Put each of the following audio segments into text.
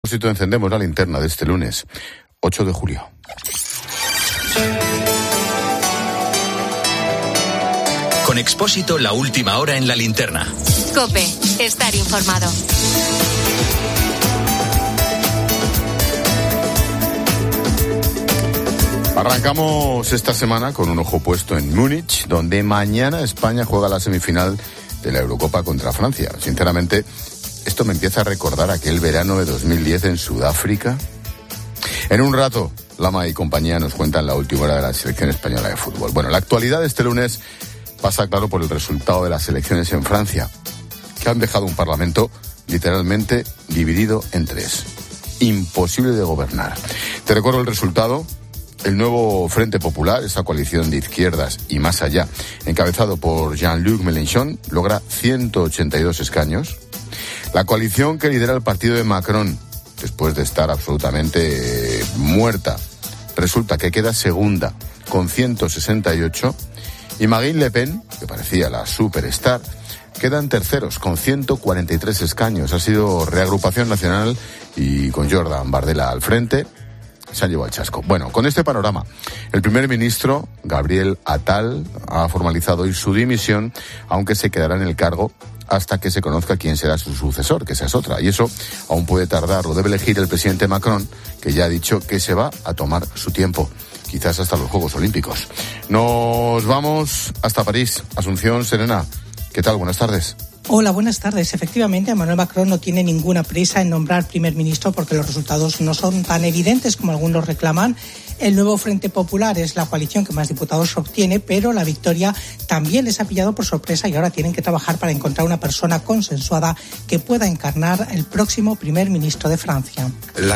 propósito, encendemos la linterna de este lunes, 8 de julio. Con Expósito, la última hora en la linterna. COPE, estar informado. Arrancamos esta semana con un ojo puesto en Múnich, donde mañana España juega la semifinal de la Eurocopa contra Francia. Sinceramente, esto me empieza a recordar aquel verano de 2010 en Sudáfrica. En un rato, Lama y compañía nos cuentan la última hora de la selección española de fútbol. Bueno, la actualidad de este lunes pasa, claro, por el resultado de las elecciones en Francia, que han dejado un parlamento literalmente dividido en tres. Imposible de gobernar. Te recuerdo el resultado. El nuevo Frente Popular, esa coalición de izquierdas y más allá, encabezado por Jean-Luc Mélenchon, logra 182 escaños. La coalición que lidera el partido de Macron, después de estar absolutamente muerta, resulta que queda segunda con 168. Y Marine Le Pen, que parecía la superstar, quedan terceros con 143 escaños. Ha sido reagrupación nacional y con Jordan Bardella al frente se han llevado el chasco. Bueno, con este panorama, el primer ministro, Gabriel Attal, ha formalizado hoy su dimisión, aunque se quedará en el cargo hasta que se conozca quién será su sucesor, que esa es otra. Y eso aún puede tardar, lo debe elegir el presidente Macron, que ya ha dicho que se va a tomar su tiempo, quizás hasta los Juegos Olímpicos. Nos vamos hasta París. Asunción Serena, ¿qué tal? Buenas tardes. Hola, buenas tardes. Efectivamente, Emmanuel Macron no tiene ninguna prisa en nombrar primer ministro porque los resultados no son tan evidentes como algunos reclaman. El nuevo Frente Popular es la coalición que más diputados obtiene, pero la victoria también les ha pillado por sorpresa y ahora tienen que trabajar para encontrar una persona consensuada que pueda encarnar el próximo primer ministro de Francia.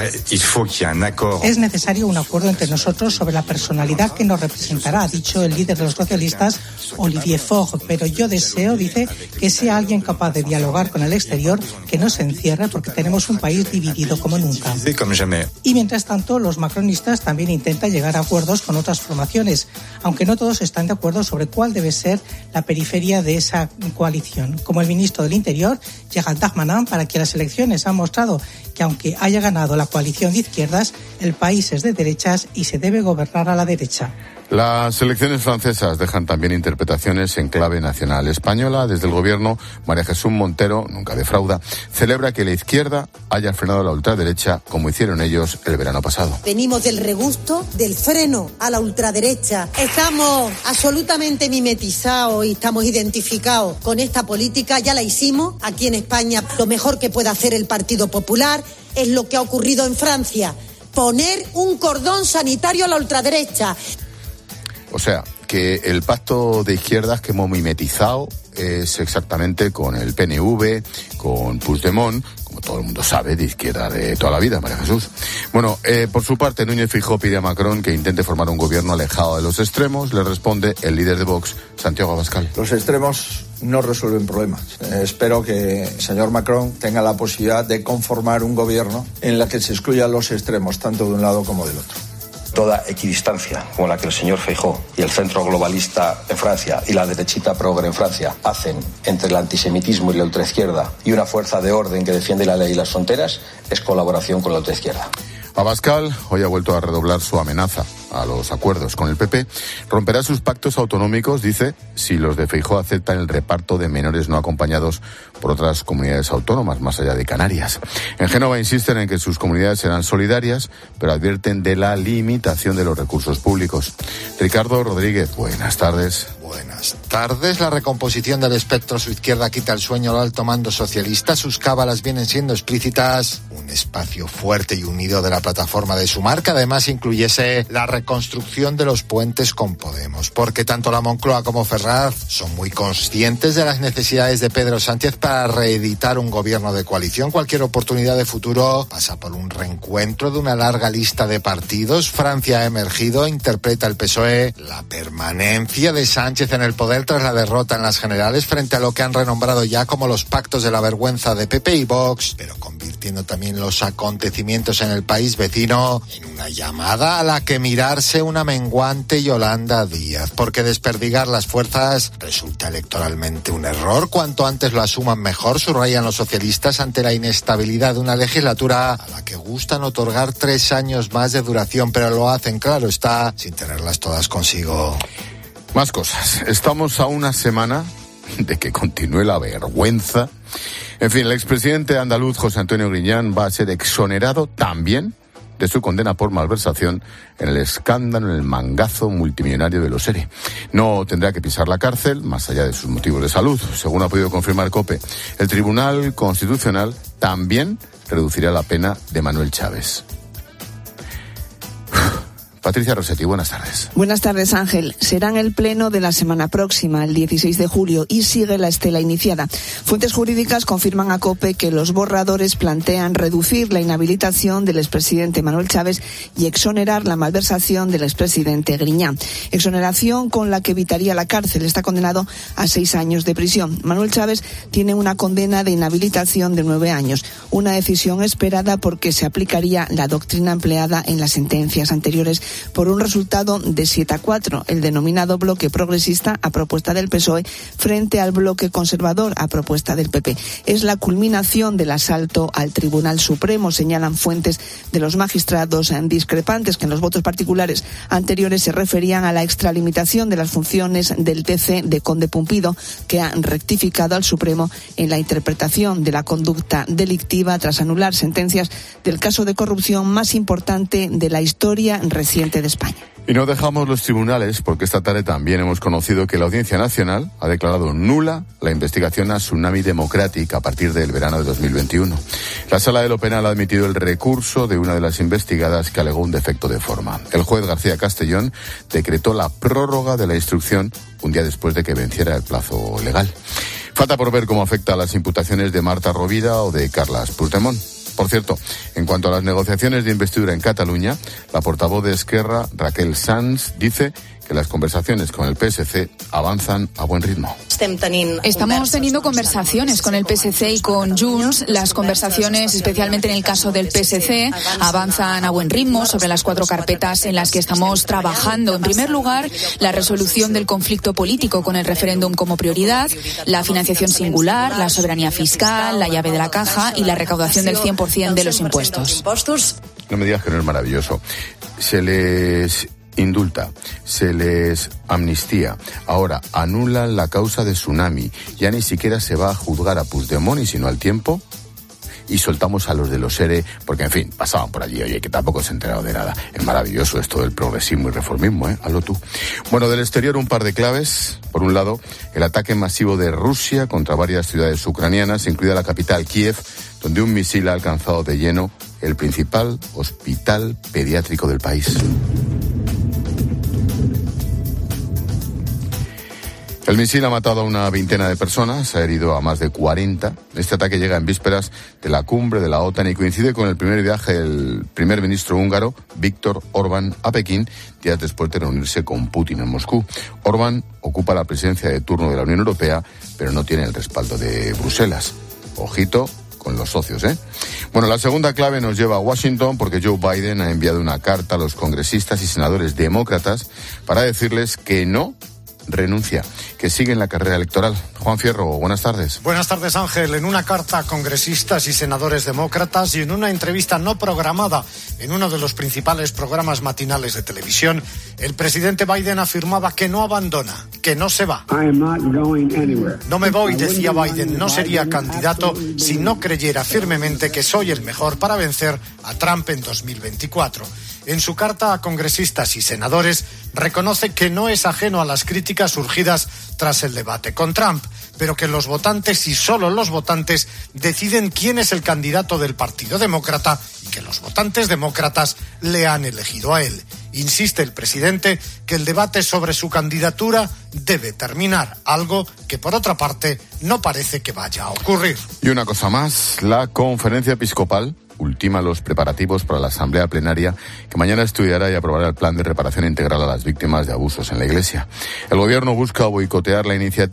Es necesario un acuerdo entre nosotros sobre la personalidad que nos representará, ha dicho el líder de los socialistas, Olivier Faure, pero yo deseo, dice, que sea alguien capaz de dialogar con el exterior, que no se encierre porque tenemos un país dividido como nunca. Y mientras tanto, los macronistas también intentan llegar a acuerdos con otras formaciones, aunque no todos están de acuerdo sobre cuál debe ser la periferia de esa coalición. Como el ministro del Interior, Gérald Darmanin, para que las elecciones han mostrado que aunque haya ganado la coalición de izquierdas, el país es de derechas y se debe gobernar a la derecha. Las elecciones francesas dejan también interpretaciones en clave nacional española. Desde el gobierno, María Jesús Montero, nunca defrauda, celebra que la izquierda haya frenado a la ultraderecha como hicieron ellos el verano pasado. Venimos del regusto del freno a la ultraderecha. Estamos absolutamente mimetizados y estamos identificados con esta política. Ya la hicimos aquí en España. Lo mejor que puede hacer el Partido Popular es lo que ha ocurrido en Francia. Poner un cordón sanitario a la ultraderecha. O sea, que el pacto de izquierdas que hemos mimetizado es exactamente con el PNV, con Puigdemont, como todo el mundo sabe, de izquierda de toda la vida, María Jesús. Bueno, por su parte, Núñez Feijóo pide a Macron que intente formar un gobierno alejado de los extremos. Le responde el líder de Vox, Santiago Abascal. Los extremos no resuelven problemas. Espero que el señor Macron tenga la posibilidad de conformar un gobierno en la que se excluyan los extremos, tanto de un lado como del otro. Toda equidistancia con la que el señor Feijóo y el centro globalista en Francia y la derechita progre en Francia hacen entre el antisemitismo y la ultraizquierda y una fuerza de orden que defiende la ley y las fronteras es colaboración con la ultraizquierda. Abascal hoy ha vuelto a redoblar su amenaza a los acuerdos con el PP. Romperá sus pactos autonómicos, dice, si los de Feijóo aceptan el reparto de menores no acompañados por otras comunidades autónomas, más allá de Canarias. En Génova insisten en que sus comunidades serán solidarias, pero advierten de la limitación de los recursos públicos. Ricardo Rodríguez, buenas tardes. Buenas tardes. La recomposición del espectro a su izquierda quita el sueño al alto mando socialista. Sus cábalas vienen siendo explícitas. Un espacio fuerte y unido de la plataforma de Sumar, que además incluyese la reconstrucción de los puentes con Podemos. Porque tanto la Moncloa como Ferraz son muy conscientes de las necesidades de Pedro Sánchez para reeditar un gobierno de coalición. Cualquier oportunidad de futuro pasa por un reencuentro de una larga lista de partidos. Francia ha emergido, interpreta el PSOE, la permanencia de Sánchez en el poder tras la derrota en las generales frente a lo que han renombrado ya como los pactos de la vergüenza de PP y Vox, pero convirtiendo convirtiendo también los acontecimientos en el país vecino en una llamada a la que mirarse una menguante Yolanda Díaz, porque desperdigar las fuerzas resulta electoralmente un error. Cuanto antes lo asuman mejor, subrayan los socialistas ante la inestabilidad de una legislatura a la que gustan otorgar 3 años más de duración, pero lo hacen, claro está, sin tenerlas todas consigo. Más cosas. Estamos a una semana de que continúe la vergüenza. En fin, el expresidente andaluz José Antonio Griñán va a ser exonerado también de su condena por malversación en el escándalo, en el mangazo multimillonario de los ERE. No tendrá que pisar la cárcel, más allá de sus motivos de salud. Según ha podido confirmar COPE, el Tribunal Constitucional también reducirá la pena de Manuel Chávez. Patricia Rossetti, buenas tardes. Buenas tardes, Ángel. Será en el pleno de la semana próxima, el 16 de julio, y sigue la estela iniciada. Fuentes jurídicas confirman a COPE que los borradores plantean reducir la inhabilitación del expresidente Manuel Chávez y exonerar la malversación del expresidente Griñán. Exoneración con la que evitaría la cárcel. Está condenado a 6 años de prisión. Manuel Chávez tiene una condena de inhabilitación de 9 años. Una decisión esperada porque se aplicaría la doctrina empleada en las sentencias anteriores por un resultado de 7-4, el denominado bloque progresista a propuesta del PSOE frente al bloque conservador a propuesta del PP. Es la culminación del asalto al Tribunal Supremo, señalan fuentes de los magistrados discrepantes que en los votos particulares anteriores se referían a la extralimitación de las funciones del TC de Conde Pumpido, que han rectificado al Supremo en la interpretación de la conducta delictiva tras anular sentencias del caso de corrupción más importante de la historia reciente de España. Y no dejamos los tribunales porque esta tarde también hemos conocido que la Audiencia Nacional ha declarado nula la investigación a Tsunami Democratic a partir del verano de 2021. La Sala de lo Penal ha admitido el recurso de una de las investigadas que alegó un defecto de forma. El juez García Castellón decretó la prórroga de la instrucción un día después de que venciera el plazo legal. Falta por ver cómo afecta a las imputaciones de Marta Rovira o de Carles Puigdemont. Por cierto, en cuanto a las negociaciones de investidura en Cataluña, la portavoz de Esquerra, Raquel Sans, dice que las conversaciones con el PSC avanzan a buen ritmo. Estamos teniendo conversaciones con el PSC y con Junts. Las conversaciones, especialmente en el caso del PSC, avanzan a buen ritmo sobre las 4 carpetas en las que estamos trabajando. En primer lugar, la resolución del conflicto político con el referéndum como prioridad, la financiación singular, la soberanía fiscal, la llave de la caja y la recaudación del 100% de los impuestos. No me digas que no es maravilloso. Se les indulta, se les amnistía. Ahora anulan la causa de Tsunami. Ya ni siquiera se va a juzgar a Puigdemont y sino al tiempo. Y soltamos a los de los ERE, porque en fin, pasaban por allí, oye, que tampoco se han enterado de nada. Es maravilloso esto del progresismo y reformismo, hazlo tú. Bueno, del exterior un par de claves. Por un lado, el ataque masivo de Rusia contra varias ciudades ucranianas, incluida la capital Kiev, donde un misil ha alcanzado de lleno el principal hospital pediátrico del país. El misil ha matado a una veintena de personas, ha herido a más de 40. Este ataque llega en vísperas de la cumbre de la OTAN y coincide con el primer viaje del primer ministro húngaro, Viktor Orbán, a Pekín, días después de reunirse con Putin en Moscú. Orbán ocupa la presidencia de turno de la Unión Europea, pero no tiene el respaldo de Bruselas. Ojito con los socios, Bueno, la segunda clave nos lleva a Washington porque Joe Biden ha enviado una carta a los congresistas y senadores demócratas para decirles que no renuncia, que sigue en la carrera electoral. Juan Fierro, buenas tardes. Buenas tardes, Ángel. En una carta a congresistas y senadores demócratas y en una entrevista no programada en uno de los principales programas matinales de televisión, el presidente Biden afirmaba que no abandona, que no se va. No me voy, decía Biden, no sería candidato si no creyera firmemente que soy el mejor para vencer a Trump en 2024. En su carta a congresistas y senadores reconoce que no es ajeno a las críticas surgidas tras el debate con Trump, pero que los votantes y solo los votantes deciden quién es el candidato del Partido Demócrata y que los votantes demócratas le han elegido a él. Insiste el presidente que el debate sobre su candidatura debe terminar, algo que por otra parte no parece que vaya a ocurrir. Y una cosa más, la conferencia episcopal ultima los preparativos para la asamblea plenaria que mañana estudiará y aprobará el plan de reparación integral a las víctimas de abusos en la Iglesia. El gobierno busca boicotear la iniciativa,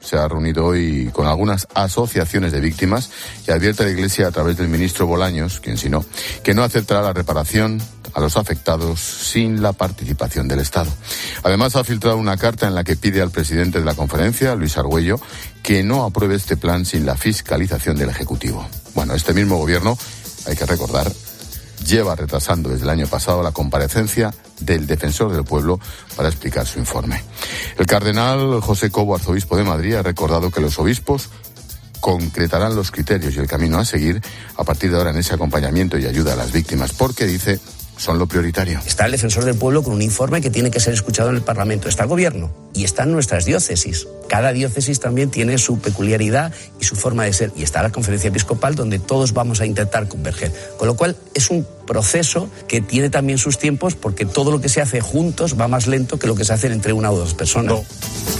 se ha reunido hoy con algunas asociaciones de víctimas y advierte a la Iglesia a través del ministro Bolaños, quien si no, que no aceptará la reparación a los afectados sin la participación del Estado. Además, ha filtrado una carta en la que pide al presidente de la conferencia, Luis Argüello, que no apruebe este plan sin la fiscalización del Ejecutivo. Bueno, este mismo gobierno, hay que recordar, lleva retrasando desde el año pasado la comparecencia del Defensor del Pueblo para explicar su informe. El cardenal José Cobo, arzobispo de Madrid, ha recordado que los obispos concretarán los criterios y el camino a seguir a partir de ahora en ese acompañamiento y ayuda a las víctimas, porque dice son lo prioritario. Está el Defensor del Pueblo con un informe que tiene que ser escuchado en el Parlamento. Está el Gobierno y están nuestras diócesis. Cada diócesis también tiene su peculiaridad y su forma de ser. Y está la Conferencia Episcopal, donde todos vamos a intentar converger. Con lo cual es un proceso que tiene también sus tiempos, porque todo lo que se hace juntos va más lento que lo que se hace entre una o dos personas. No.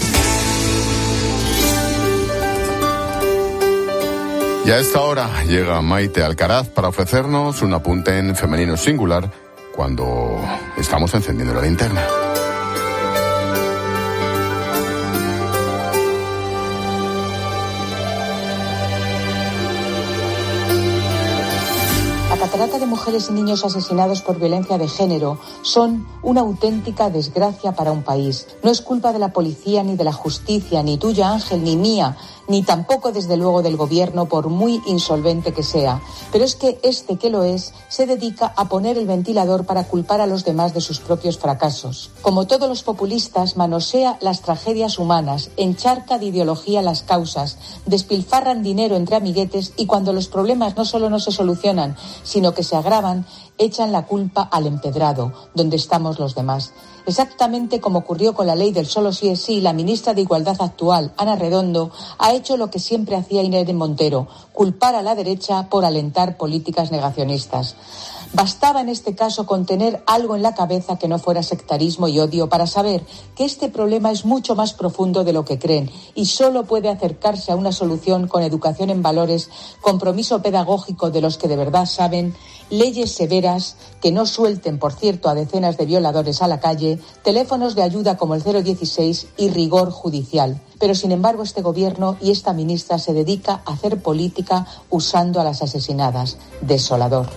Y a esta hora llega Maite Alcaraz para ofrecernos un apunte en femenino singular cuando estamos encendiendo la linterna. La catarata de mujeres y niños asesinados por violencia de género son una auténtica desgracia para un país. No es culpa de la policía ni de la justicia, ni tuya, Ángel, ni mía, ni tampoco desde luego del gobierno, por muy insolvente que sea. Pero es que este que lo es se dedica a poner el ventilador para culpar a los demás de sus propios fracasos. Como todos los populistas, manosea las tragedias humanas, encharca de ideología las causas, despilfarran dinero entre amiguetes y cuando los problemas no solo no se solucionan, sino que se agravan, echan la culpa al empedrado, donde estamos los demás. Exactamente como ocurrió con la ley del solo sí es sí, la ministra de Igualdad actual, Ana Redondo, ha hecho lo que siempre hacía Irene Montero, culpar a la derecha por alentar políticas negacionistas. Bastaba en este caso con tener algo en la cabeza que no fuera sectarismo y odio para saber que este problema es mucho más profundo de lo que creen y solo puede acercarse a una solución con educación en valores, compromiso pedagógico de los que de verdad saben, leyes severas que no suelten, por cierto, a decenas de violadores a la calle, teléfonos de ayuda como el 016 y rigor judicial. Pero, sin embargo, este gobierno y esta ministra se dedica a hacer política usando a las asesinadas. Desolador.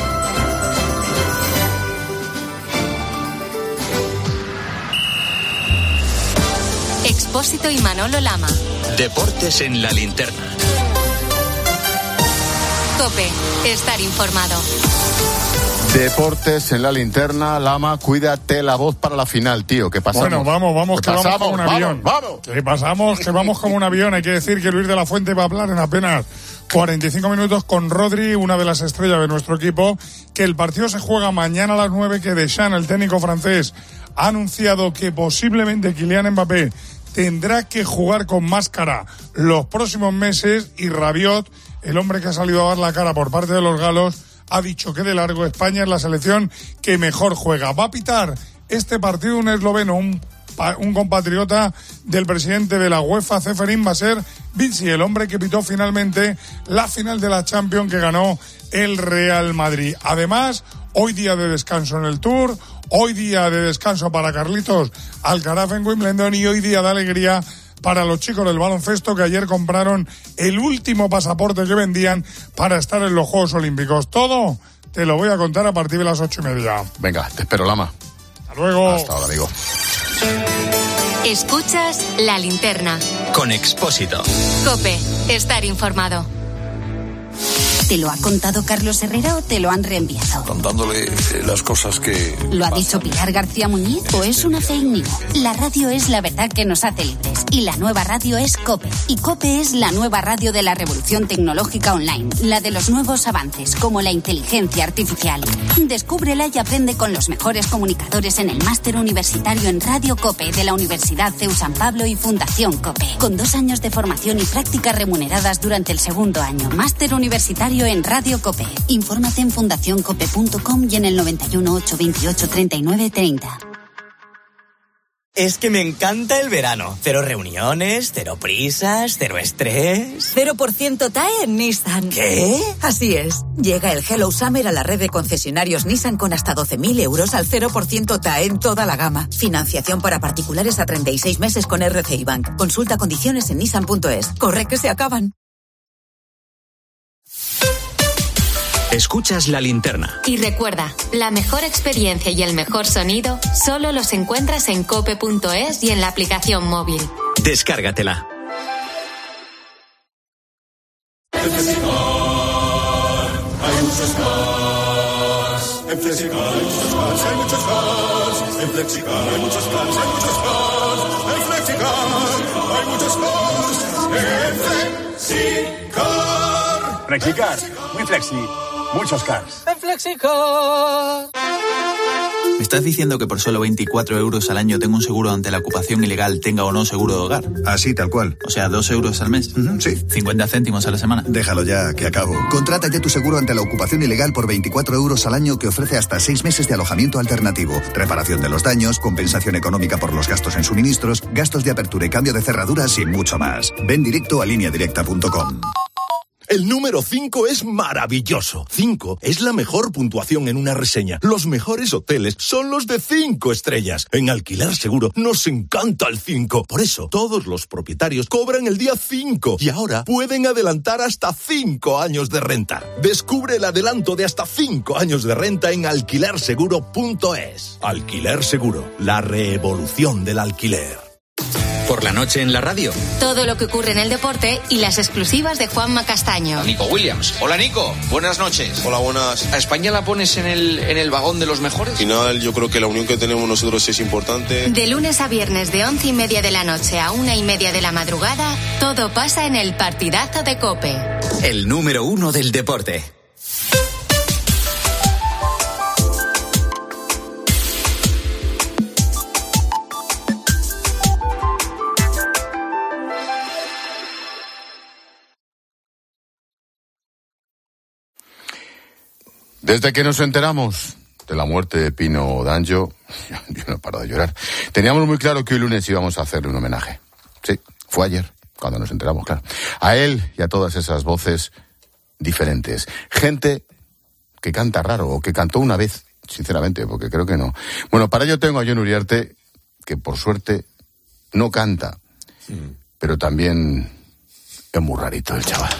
Expósito y Manolo Lama. Deportes en la linterna. COPE. Estar informado. Deportes en la linterna. Lama, cuídate la voz para la final, tío. ¿Qué pasamos? Bueno, vamos, que vamos como un avión. Vamos. Que vamos como un avión. Hay que decir que Luis de la Fuente va a hablar en apenas 45 minutos con Rodri, una de las estrellas de nuestro equipo, que el partido se juega mañana a las 9, que Deschamps, el técnico francés, ha anunciado que posiblemente Kylian Mbappé tendrá que jugar con máscara los próximos meses y Rabiot, el hombre que ha salido a dar la cara por parte de los galos, ha dicho que de largo España es la selección que mejor juega. Va a pitar este partido un esloveno, un compatriota del presidente de la UEFA, Ceferín, va a ser Vinci, el hombre que pitó finalmente la final de la Champions que ganó el Real Madrid. Además, hoy día de descanso en el Tour, hoy día de descanso para Carlitos Alcaraz en Wimbledon y hoy día de alegría para los chicos del baloncesto que ayer compraron el último pasaporte que vendían para estar en los Juegos Olímpicos. Todo te lo voy a contar a partir de las 8:30. Venga, te espero, Lama. Hasta luego. Hasta ahora, amigo. Escuchas La Linterna. Con Expósito. COPE. Estar informado. ¿Te lo ha contado Carlos Herrera o te lo han reenviado? Contándole las cosas que... ¿Lo ha dicho Pilar García Muñiz o es una fake news? La radio es la verdad que nos hace libres. Y la nueva radio es COPE. Y COPE es la nueva radio de la revolución tecnológica online. La de los nuevos avances, como la inteligencia artificial. Descúbrela y aprende con los mejores comunicadores en el máster universitario en Radio COPE de la Universidad CEU San Pablo y Fundación COPE. Con 2 años de formación y prácticas remuneradas durante el segundo año. Máster universitario en Radio COPE. Infórmate en fundacioncope.com y en el 91 828 39 30. Es que me encanta el verano. Cero reuniones, cero prisas, cero estrés. 0% TAE en Nissan. ¿Qué? Así es. Llega el Hello Summer a la red de concesionarios Nissan con hasta 12.000 euros al 0% TAE en toda la gama. Financiación para particulares a 36 meses con RCI Bank. Consulta condiciones en nissan.es. Corre que se acaban. Escuchas La Linterna. Y recuerda, la mejor experiencia y el mejor sonido solo los encuentras en cope.es y en la aplicación móvil. Descárgatela. En Flexicar hay muchos cars. En Flexicar hay muchos cars, hay muchos cars. En Flexicar hay muchos cars, hay muchos cars. En Flexicar hay muchos cars. En Flexicar. Flexicar, muy flexi. Muchos cars. En Flexicar. ¿Me estás diciendo que por solo 24 euros al año tengo un seguro ante la ocupación ilegal, tenga o no seguro de hogar? Así, tal cual. O sea, 2 euros al mes. Sí. 50 céntimos a la semana. Déjalo ya, que acabo. Contrata ya tu seguro ante la ocupación ilegal por 24 euros al año que ofrece hasta 6 meses de alojamiento alternativo, reparación de los daños, compensación económica por los gastos en suministros, gastos de apertura y cambio de cerraduras y mucho más. Ven directo a lineadirecta.com. El número 5 es maravilloso. 5 es la mejor puntuación en una reseña. Los mejores hoteles son los de 5 estrellas. En Alquiler Seguro nos encanta el 5. Por eso, todos los propietarios cobran el día 5 y ahora pueden adelantar hasta 5 años de renta. Descubre el adelanto de hasta 5 años de renta en alquilerseguro.es. Alquiler Seguro, la revolución del alquiler. Por la noche en la radio. Todo lo que ocurre en el deporte y las exclusivas de Juanma Castaño. Nico Williams. Hola, Nico. Buenas noches. Hola, buenas. ¿A España la pones en el vagón de los mejores? Al final, yo creo que la unión que tenemos nosotros es importante. De lunes a viernes de 11:30 de la noche a 1:30 de la madrugada, todo pasa en el partidazo de COPE. El número 1 del deporte. Desde que nos enteramos de la muerte de Pino D'Angio, yo no he parado de llorar. Teníamos muy claro que hoy lunes íbamos a hacerle un homenaje. Sí, fue ayer, cuando nos enteramos, claro. A él y a todas esas voces diferentes. Gente que canta raro, o que cantó una vez, sinceramente, porque creo que no. Bueno, para ello tengo a Jon Uriarte, que por suerte no canta, pero también es muy rarito el chaval.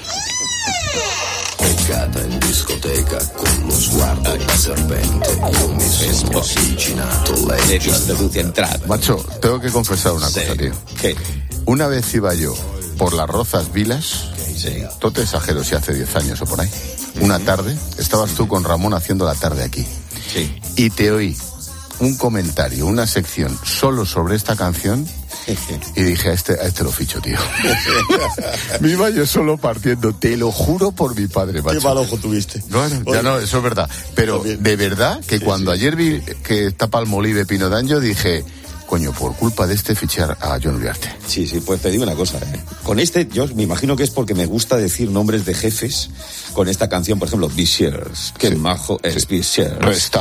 Peccata in discoteca con lo sguardo da serpente. Io mi sono avvicinato, lei già luz entrada. Macho, tengo que confesar una cosa, tío. ¿Qué? Una vez iba yo por las Rozas Vilas, no te exagero si hace 10 años o por ahí, una tarde, estabas tú con Ramón haciendo la tarde aquí. Sí. Y te oí un comentario, una sección solo sobre esta canción. Y dije, a este lo ficho, tío. Me iba yo solo partiendo, te lo juro por mi padre, macho. Qué mal ojo tuviste. Bueno, ya no, eso es verdad. Pero de verdad que cuando ayer vi que tapa el Molive Pino D'Angio, dije, coño, por culpa de fichar a Jon Uriarte. Sí, pues te digo una cosa, Con yo me imagino que es porque me gusta decir nombres de jefes con esta canción, por ejemplo, Visiers, qué majo es Visiers.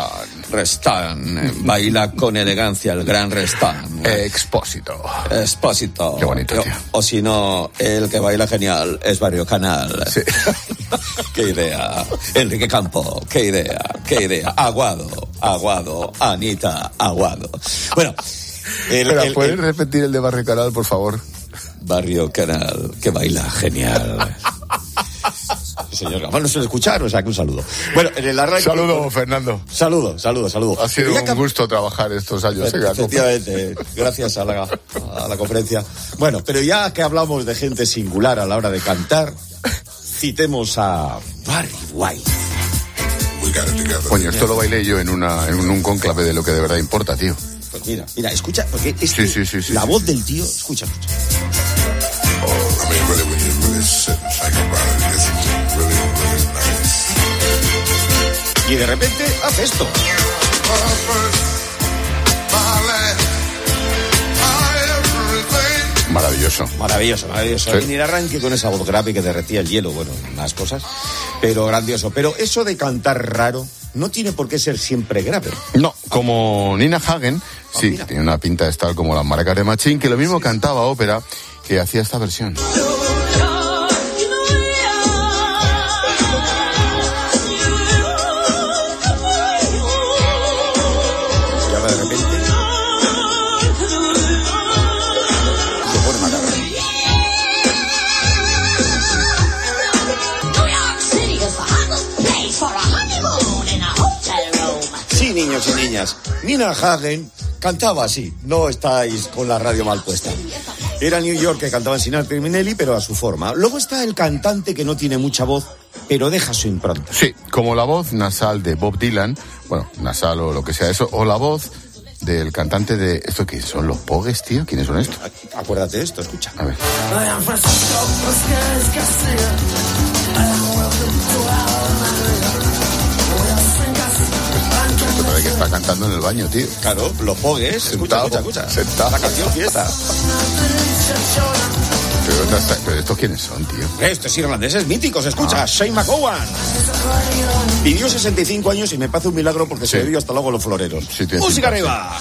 Restan, baila con elegancia el gran Restan. Expósito. Qué bonito, tío. O si no, el que baila genial es Barrio Canal. Sí. Qué idea. Enrique Campo, qué idea. Aguado, Anita, Aguado. Bueno, ¿puedes repetir el de Barrio Canal, por favor? Barrio Canal, que baila genial. Señor Gamal, no se lo escucharon, o sea que un saludo. Bueno, en el arranque... Saludo, Fernando. Saludo. Ha sido un gusto trabajar estos años. Efectivamente, gracias a la conferencia. Bueno, pero ya que hablamos de gente singular a la hora de cantar, citemos a Barry White. Coño, esto lo bailé yo en un cónclave de lo que de verdad importa, tío. Pues mira, escucha, porque sí, la voz del tío, escucha. Y de repente hace esto. Maravilloso. Sí. Y el arranque con esa voz grave que derretía el hielo, bueno, más cosas, pero grandioso. Pero eso de cantar raro, no tiene por qué ser siempre grave. No, como Nina Hagen, sí, tiene una pinta de estar como las maracas de Machín, que lo mismo cantaba ópera que hacía esta versión. Y ahora de repente se pone macabra. Sí, niños y niñas, Nina Hagen cantaba así, no estáis con la radio mal puesta. Era New York, que cantaban Sinatra y Minelli, pero a su forma. Luego está el cantante que no tiene mucha voz, pero deja su impronta. Sí, como la voz nasal de Bob Dylan, bueno, nasal o lo que sea eso, o la voz del cantante de... ¿Esto qué son? ¿Los Pogues, tío? ¿Quiénes son estos? Acuérdate de esto, escucha. A ver. Esto parece que está cantando en el baño, tío. Claro, los Pogues. Escucha. Sentado. La canción fiesta. Pero ¿estos quiénes son, tío? Estos irlandeses míticos, escucha. Shane McGowan. Vivió 65 años y me parece un milagro porque se bebió hasta luego los floreros. Sí, ¡música arriba!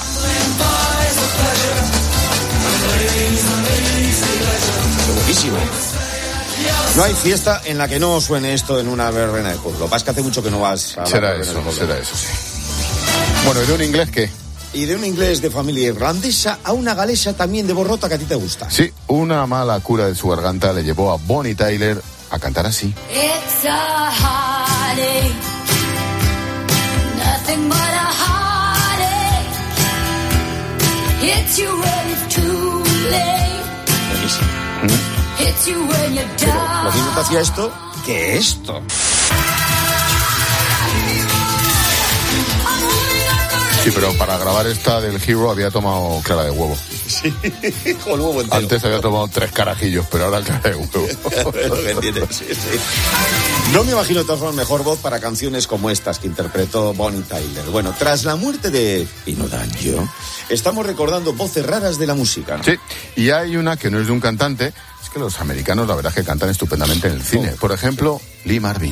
Buenísimo. No hay fiesta en la que no suene esto en una verbena de pueblo. Lo que pasa es que hace mucho que no vas a será eso, sí. Bueno, ¿y de un inglés qué? Y de un inglés de familia irlandesa a una galesa también de borrota que a ti te gusta. Sí, una mala cura de su garganta le llevó a Bonnie Tyler a cantar así. It's a heartache, nothing but a heartache. Hits you when it's too late. Hits you when you're Pero down. lo mismo te hacía esto que esto. Sí, pero para grabar esta del Hero había tomado clara de huevo. Sí, con el huevo entero. Antes había tomado 3 carajillos, pero ahora clara de huevo. Sí. No me imagino de todas formas mejor voz para canciones como estas que interpretó Bonnie Tyler. Bueno, tras la muerte de Pino D'Angio, estamos recordando voces raras de la música, ¿no? Sí, y hay una que no es de un cantante, es que los americanos la verdad es que cantan estupendamente en el cine. Por ejemplo, Lee Marvin.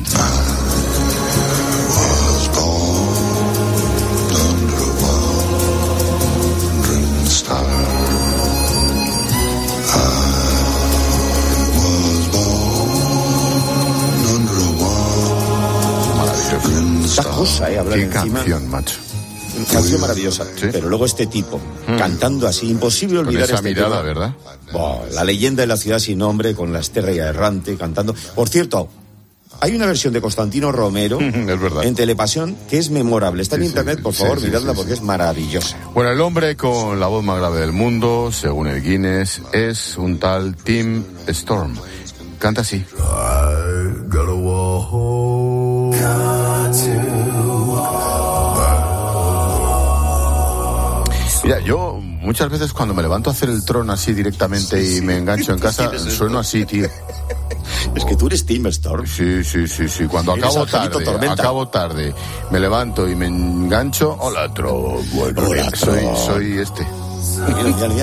Esta cosa, hablar Qué encima. canción, macho. Canción maravillosa, ¿sí? Pero luego este tipo, cantando así, imposible olvidar con esa este mirada, tema. ¿verdad? La leyenda de la ciudad sin nombre, con la estrella errante, cantando. Por cierto, hay una versión de Constantino Romero es verdad. en Telepasión que es memorable. Está en internet, por favor, miradla porque es maravillosa. Bueno, el hombre con la voz más grave del mundo, según el Guinness, es un tal Tim Storm. Canta así. Mira, yo muchas veces cuando me levanto a hacer el trono así directamente y me engancho en casa, sueno así, tío. Es que tú eres Tim Storm. Sí. Cuando acabo tarde, me levanto y me engancho. Hola, Tro. Bueno, Hola, soy este. Mira,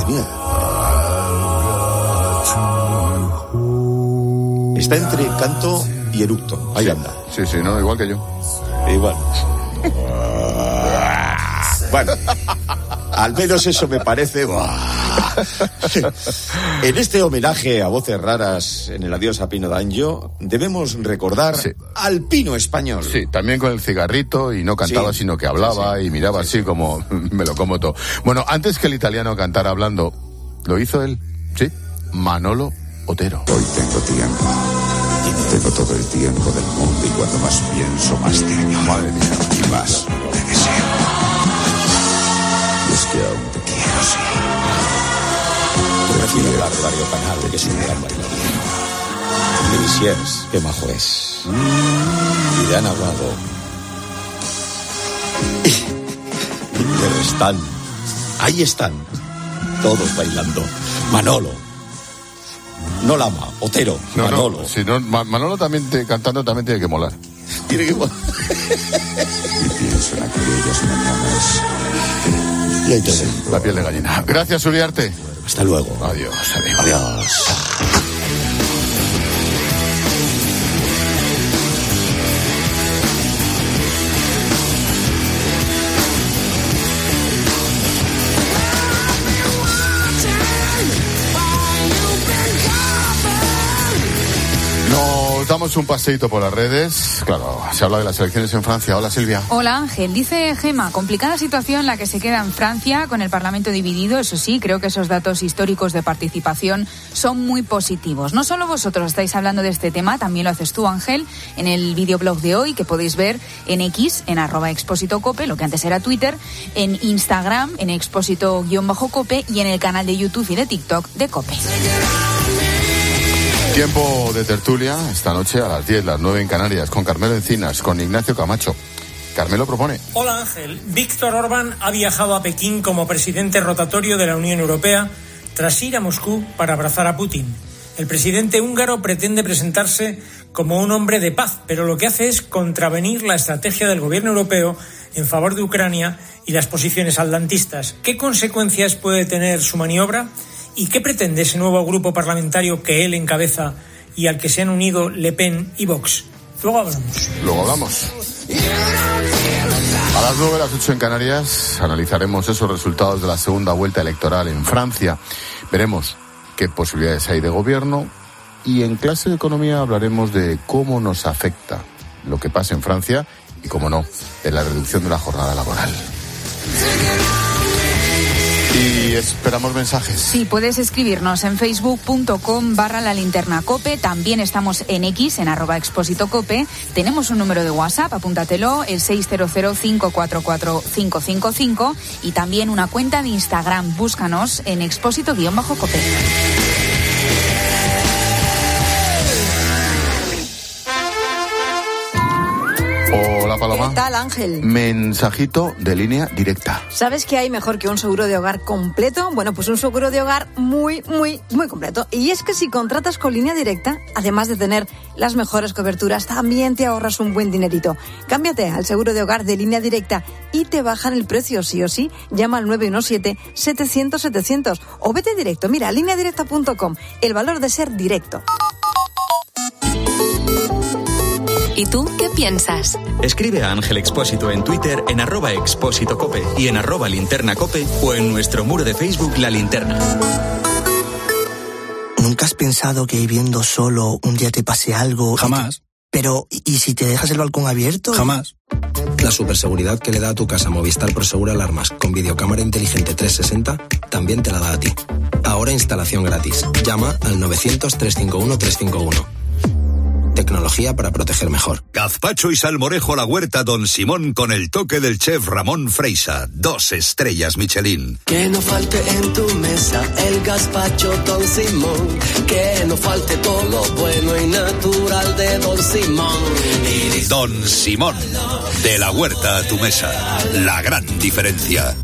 está entre canto y eructo. Ahí anda. Sí, no, igual que yo. Igual. Bueno, al menos eso me parece. En este homenaje a voces raras en el adiós a Pino D'Angio, debemos recordar al Pino español. Sí, también con el cigarrito, y no cantaba, sino que hablaba y miraba así como me lo como todo. Bueno, antes que el italiano cantara hablando, lo hizo él, sí, Manolo Otero. Hoy tengo tiempo. Tengo todo el tiempo del mundo y cuando más pienso, más te añoro. Madre mía. Y más te deseo. Y es que aún te quiero, sí. Prefiero hablar de Mario Canal, que es un gran bailarín. De Visiers, qué majo es. Y de Ana Guado. Y de Restán. Ahí están, todos bailando. Manolo. No Lama, Otero, Manolo. No, si no, Manolo también cantando también tiene que molar. Tiene que molar. Y pienso en aquellas mañanas. Y ahí te dejo. La piel de gallina. Gracias, Uriarte. Hasta luego. Adiós, amigo. Adiós. Damos un paseíto por las redes. Claro, se habla de las elecciones en Francia. Hola, Silvia. Hola, Ángel. Dice Gema, complicada situación la que se queda en Francia con el Parlamento dividido. Eso sí, creo que esos datos históricos de participación son muy positivos. No solo vosotros estáis hablando de este tema, también lo haces tú, Ángel, en el videoblog de hoy que podéis ver en X, en @expósito-cope, lo que antes era Twitter, en Instagram, en expósito-cope y en el canal de YouTube y de TikTok de Cope. Tiempo de tertulia esta noche a las 10, las 9 en Canarias, con Carmelo Encinas, con Ignacio Camacho. Carmelo propone. Hola, Ángel. Víctor Orbán ha viajado a Pekín como presidente rotatorio de la Unión Europea tras ir a Moscú para abrazar a Putin. El presidente húngaro pretende presentarse como un hombre de paz, pero lo que hace es contravenir la estrategia del gobierno europeo en favor de Ucrania y las posiciones atlantistas. ¿Qué consecuencias puede tener su maniobra? ¿Y qué pretende ese nuevo grupo parlamentario que él encabeza y al que se han unido Le Pen y Vox? Luego hablamos. A las 9, las 8 en Canarias analizaremos esos resultados de la segunda vuelta electoral en Francia. Veremos qué posibilidades hay de gobierno y en clase de economía hablaremos de cómo nos afecta lo que pasa en Francia y, cómo no, de la reducción de la jornada laboral. Y esperamos mensajes. Sí, puedes escribirnos en facebook.com/lalinternacope. También estamos en X, en @expósito-cope. Tenemos un número de WhatsApp, apúntatelo, el 600-544-555. Y también una cuenta de Instagram. Búscanos en expósito-cope. Hola, Paloma. ¿Qué tal, Ángel? Mensajito de línea directa. ¿Sabes qué hay mejor que un seguro de hogar completo? Bueno, pues un seguro de hogar muy completo. Y es que si contratas con Línea Directa, además de tener las mejores coberturas, también te ahorras un buen dinerito. Cámbiate al seguro de hogar de Línea Directa y te bajan el precio sí o sí. Llama al 917-700-700 o vete directo. Mira, lineadirecta.com. El valor de ser directo. ¿Y tú qué piensas? Escribe a Ángel Expósito en Twitter en @expósito-cope y en @linternacope o en nuestro muro de Facebook La Linterna. ¿Nunca has pensado que viviendo solo un día te pase algo? Jamás. Pero, ¿y si te dejas el balcón abierto? Jamás. La superseguridad que le da a tu casa Movistar Prosegur Alarmas con videocámara inteligente 360 también te la da a ti. Ahora instalación gratis. Llama al 900-351-351. Tecnología para proteger mejor. Gazpacho y salmorejo a la huerta Don Simón con el toque del chef Ramón Freisa. 2 estrellas Michelin. Que no falte en tu mesa el gazpacho Don Simón. Que no falte todo lo bueno y natural de Don Simón. Don Simón. De la huerta a tu mesa. La gran diferencia.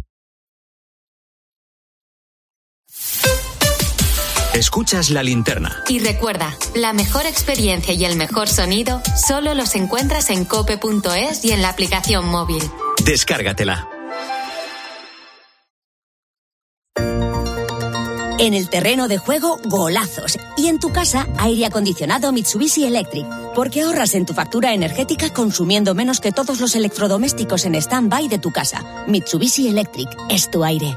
Escuchas La Linterna. Y recuerda, la mejor experiencia y el mejor sonido solo los encuentras en cope.es y en la aplicación móvil. Descárgatela. En el terreno de juego, golazos. Y en tu casa, aire acondicionado Mitsubishi Electric. Porque ahorras en tu factura energética consumiendo menos que todos los electrodomésticos en stand-by de tu casa. Mitsubishi Electric es tu aire.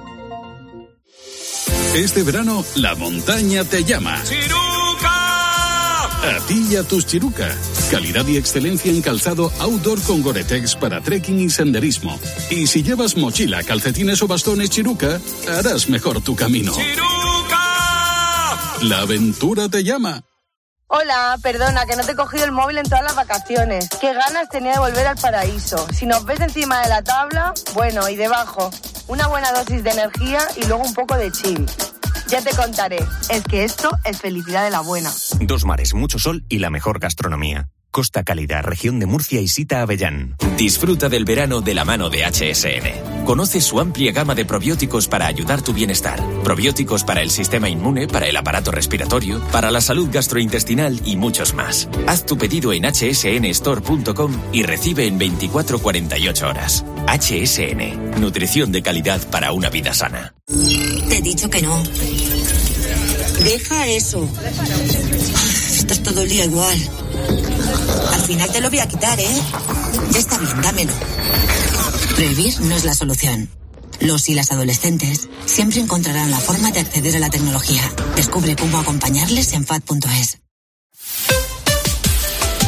Este verano, la montaña te llama. ¡Chiruca! A ti y a tus Chiruca. Calidad y excelencia en calzado outdoor con Gore-Tex para trekking y senderismo. Y si llevas mochila, calcetines o bastones Chiruca, harás mejor tu camino. ¡Chiruca! La aventura te llama. Hola, perdona, que no te he cogido el móvil en todas las vacaciones. Qué ganas tenía de volver al paraíso. Si nos ves encima de la tabla, bueno, y debajo, una buena dosis de energía y luego un poco de chill. Ya te contaré. Es que esto es felicidad de la buena. 2 mares, mucho sol y la mejor gastronomía. Costa Cálida, región de Murcia y Sita Avellán. Disfruta del verano de la mano de HSN. Conoce su amplia gama de probióticos para ayudar tu bienestar. Probióticos para el sistema inmune, para el aparato respiratorio, para la salud gastrointestinal y muchos más. Haz tu pedido en hsnstore.com y recibe en 24-48 horas. HSN. Nutrición de calidad para una vida sana. Te he dicho que no. Deja eso. Estás todo el día igual. Al final te lo voy a quitar, ¿eh? Ya está bien, dámelo. Prohibir no es la solución. Los y las adolescentes siempre encontrarán la forma de acceder a la tecnología. Descubre cómo acompañarles en FAD.es.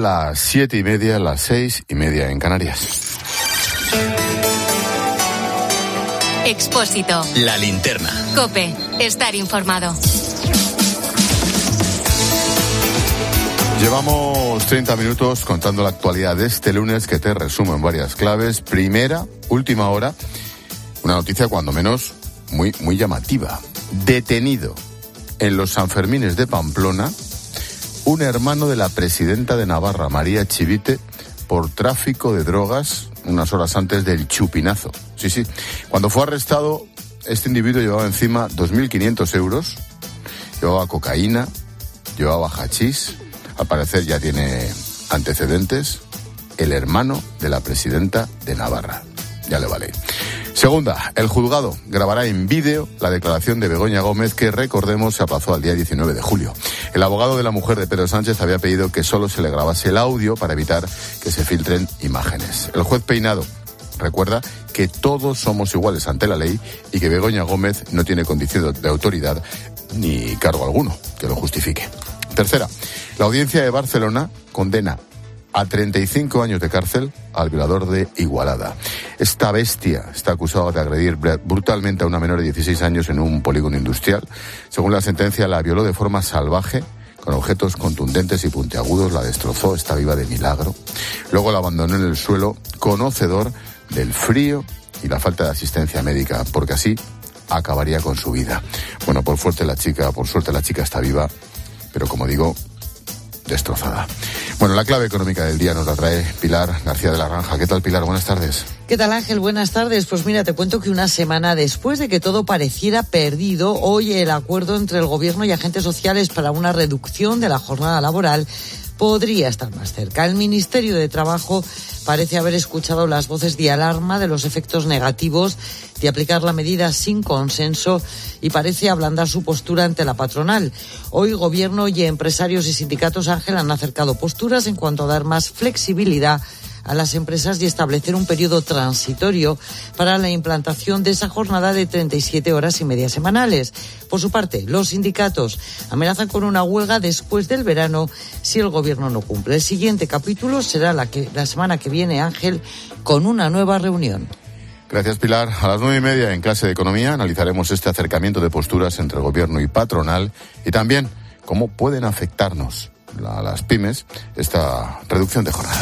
las 7:30, las 6:30 en Canarias. Expósito. La linterna. COPE. Estar informado. Llevamos 30 minutos contando la actualidad de este lunes, que te resumo en varias claves. Primera, última hora, una noticia cuando menos muy llamativa. Detenido en los Sanfermines de Pamplona un hermano de la presidenta de Navarra, María Chivite, por tráfico de drogas unas horas antes del chupinazo. Sí. Cuando fue arrestado, este individuo llevaba encima 2.500 euros, llevaba cocaína, llevaba hachís. Al parecer ya tiene antecedentes. El hermano de la presidenta de Navarra. Ya le vale. Segunda, el juzgado grabará en vídeo la declaración de Begoña Gómez, que, recordemos, se aplazó al día 19 de julio. El abogado de la mujer de Pedro Sánchez había pedido que solo se le grabase el audio para evitar que se filtren imágenes. El juez Peinado recuerda que todos somos iguales ante la ley y que Begoña Gómez no tiene condición de autoridad ni cargo alguno que lo justifique. Tercera, la audiencia de Barcelona condena a 35 años de cárcel al violador de Igualada. Esta bestia está acusado de agredir brutalmente a una menor de 16 años en un polígono industrial. Según la sentencia, la violó de forma salvaje, con objetos contundentes y puntiagudos, la destrozó, está viva de milagro. Luego la abandonó en el suelo, conocedor del frío y la falta de asistencia médica, porque así acabaría con su vida. Bueno, por suerte la chica está viva, pero como digo, destrozada. Bueno, la clave económica del día nos la trae Pilar García de la Granja. ¿Qué tal, Pilar? Buenas tardes. ¿Qué tal, Ángel? Buenas tardes. Pues mira, te cuento que una semana después de que todo pareciera perdido, hoy el acuerdo entre el Gobierno y agentes sociales para una reducción de la jornada laboral podría estar más cerca. El Ministerio de Trabajo parece haber escuchado las voces de alarma de los efectos negativos de aplicar la medida sin consenso y parece ablandar su postura ante la patronal. Hoy Gobierno y empresarios y sindicatos, Ángel, han acercado posturas en cuanto a dar más flexibilidad a las empresas y establecer un periodo transitorio para la implantación de esa jornada de 37 horas y media semanales. Por su parte, los sindicatos amenazan con una huelga después del verano si el Gobierno no cumple. El siguiente capítulo será la semana que viene, Ángel, con una nueva reunión. Gracias, Pilar. A las 9:30 en Clase de Economía analizaremos este acercamiento de posturas entre Gobierno y patronal y también cómo pueden afectarnos a las pymes esta reducción de jornada.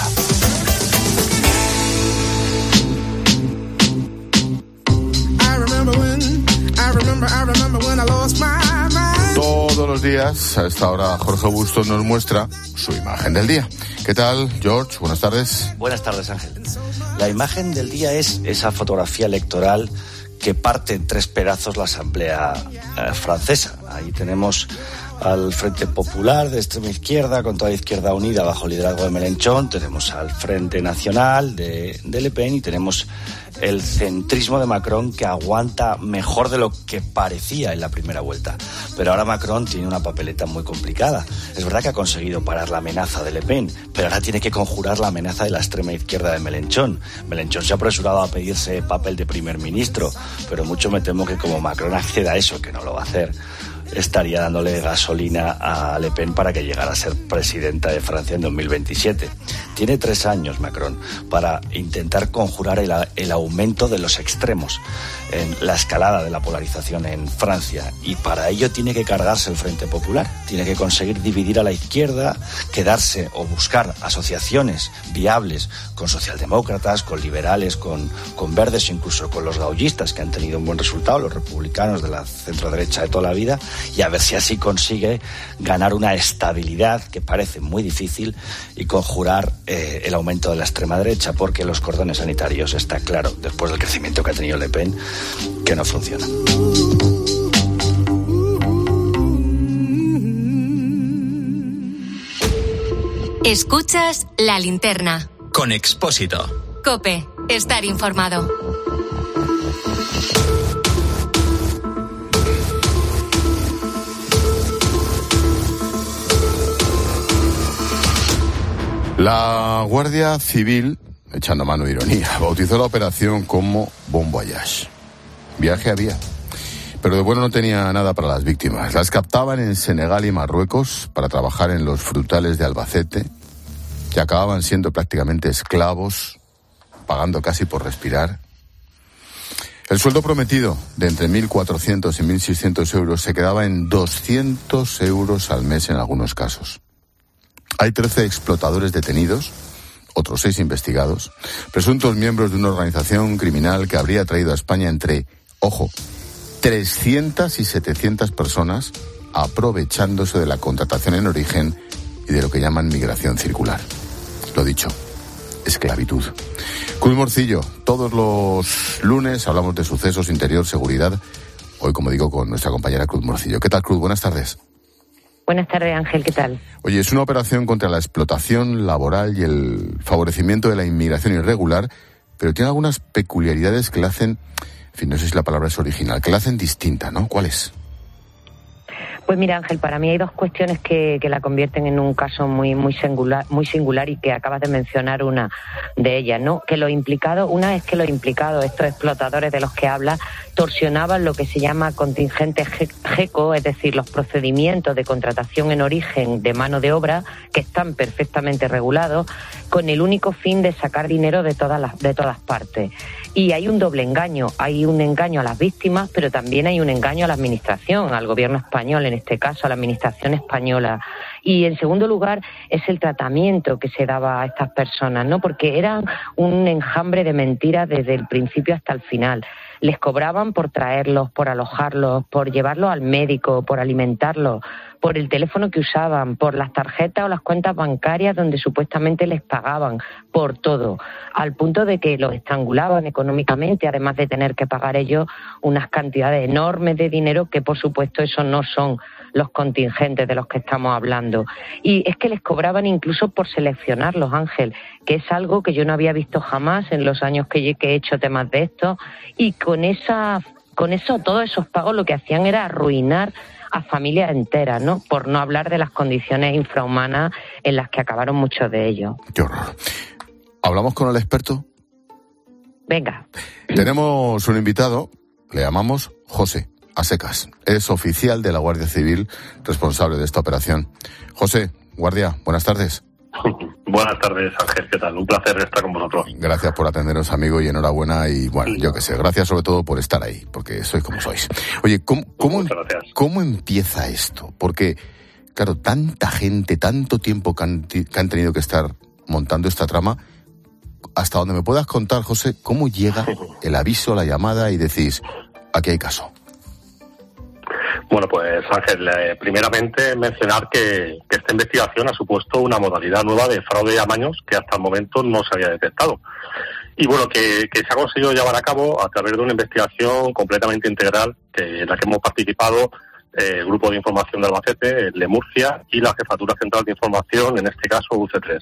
Todos los días a esta hora Jorge Bustos nos muestra su imagen del día. ¿Qué tal, George? Buenas tardes. Buenas tardes, Ángel. La imagen del día es esa fotografía electoral que parte en tres pedazos la Asamblea francesa. Ahí tenemos al Frente Popular de extrema izquierda, con toda la izquierda unida bajo el liderazgo de Mélenchon, tenemos al Frente Nacional de Le Pen y tenemos el centrismo de Macron, que aguanta mejor de lo que parecía en la primera vuelta. Pero ahora Macron tiene una papeleta muy complicada. Es verdad que ha conseguido parar la amenaza de Le Pen, pero ahora tiene que conjurar la amenaza de la extrema izquierda de Mélenchon. Mélenchon se ha apresurado a pedirse papel de primer ministro, pero mucho me temo que como Macron acceda a eso, que no lo va a hacer, estaría dándole gasolina a Le Pen para que llegara a ser presidenta de Francia en 2027. Tiene 3 años Macron para intentar conjurar el aumento de los extremos en la escalada de la polarización en Francia, y para ello tiene que cargarse el Frente Popular, tiene que conseguir dividir a la izquierda, quedarse o buscar asociaciones viables con socialdemócratas, con liberales, con verdes, incluso con los gaullistas, que han tenido un buen resultado, los republicanos de la centroderecha de toda la vida, y a ver si así consigue ganar una estabilidad que parece muy difícil y conjurar el aumento de la extrema derecha, porque los cordones sanitarios, está claro, después del crecimiento que ha tenido Le Pen, que no funcionan. Escuchas La Linterna con Expósito. COPE, estar informado. La Guardia Civil, echando mano de ironía, bautizó la operación como Bon Voyage. Viaje había, pero de bueno no tenía nada para las víctimas. Las captaban en Senegal y Marruecos para trabajar en los frutales de Albacete, que acababan siendo prácticamente esclavos, pagando casi por respirar. El sueldo prometido de entre 1.400 y 1.600 euros se quedaba en 200 euros al mes en algunos casos. Hay 13 explotadores detenidos, otros 6 investigados, presuntos miembros de una organización criminal que habría traído a España entre, ojo, 300 y 700 personas, aprovechándose de la contratación en origen y de lo que llaman migración circular. Lo dicho, esclavitud. Cruz Morcillo, todos los lunes hablamos de sucesos, interior, seguridad. Hoy, como digo, con nuestra compañera Cruz Morcillo. ¿Qué tal, Cruz? Buenas tardes. Buenas tardes, Ángel, ¿qué tal? Oye, es una operación contra la explotación laboral y el favorecimiento de la inmigración irregular, pero tiene algunas peculiaridades que la hacen, en fin, no sé si la palabra es original, que la hacen distinta, ¿no? ¿Cuáles? Pues mira, Ángel, para mí hay dos cuestiones que la convierten en un caso muy singular y que acabas de mencionar una de ellas, ¿no? Que los implicados, una es que los implicados, estos explotadores de los que habla, torsionaban lo que se llama contingente GECO, es decir, los procedimientos de contratación en origen de mano de obra que están perfectamente regulados, con el único fin de sacar dinero de todas partes. Y hay un doble engaño, hay un engaño a las víctimas, pero también hay un engaño a la administración, al gobierno español, en este caso a la administración española. Y en segundo lugar es el tratamiento que se daba a estas personas, ¿no? Porque eran un enjambre de mentiras desde el principio hasta el final. Les cobraban por traerlos, por alojarlos, por llevarlos al médico, por alimentarlos, por el teléfono que usaban, por las tarjetas o las cuentas bancarias donde supuestamente les pagaban, por todo, al punto de que los estrangulaban económicamente, además de tener que pagar ellos unas cantidades enormes de dinero que, por supuesto, eso no son los contingentes de los que estamos hablando. Y es que les cobraban incluso por seleccionarlos, Ángel, que es algo que yo no había visto jamás en los años que he hecho temas de esto, y con eso, todos esos pagos lo que hacían era arruinar a familias enteras, ¿no? Por no hablar de las condiciones infrahumanas en las que acabaron muchos de ellos. Qué horror. ¿Hablamos con el experto? Venga. Tenemos un invitado, le llamamos José, a secas. Es oficial de la Guardia Civil, responsable de esta operación. José, guardia, buenas tardes. Buenas tardes, Ángel, ¿qué tal? Un placer estar con vosotros. Gracias por atenderos, amigo, y enhorabuena. Y bueno, yo qué sé, gracias sobre todo por estar ahí, porque sois como sois. Oye, ¿cómo empieza esto? Porque, claro, tanta gente, tanto tiempo que han tenido que estar montando esta trama. Hasta donde me puedas contar, José, ¿cómo llega el aviso, la llamada y decís, aquí hay caso? Bueno, pues Ángel, primeramente mencionar que esta investigación ha supuesto una modalidad nueva de fraude y amaños que hasta el momento no se había detectado. Y bueno, que se ha conseguido llevar a cabo a través de una investigación completamente integral en la que hemos participado el Grupo de Información de Albacete, el de Murcia y la Jefatura Central de Información, en este caso UC3.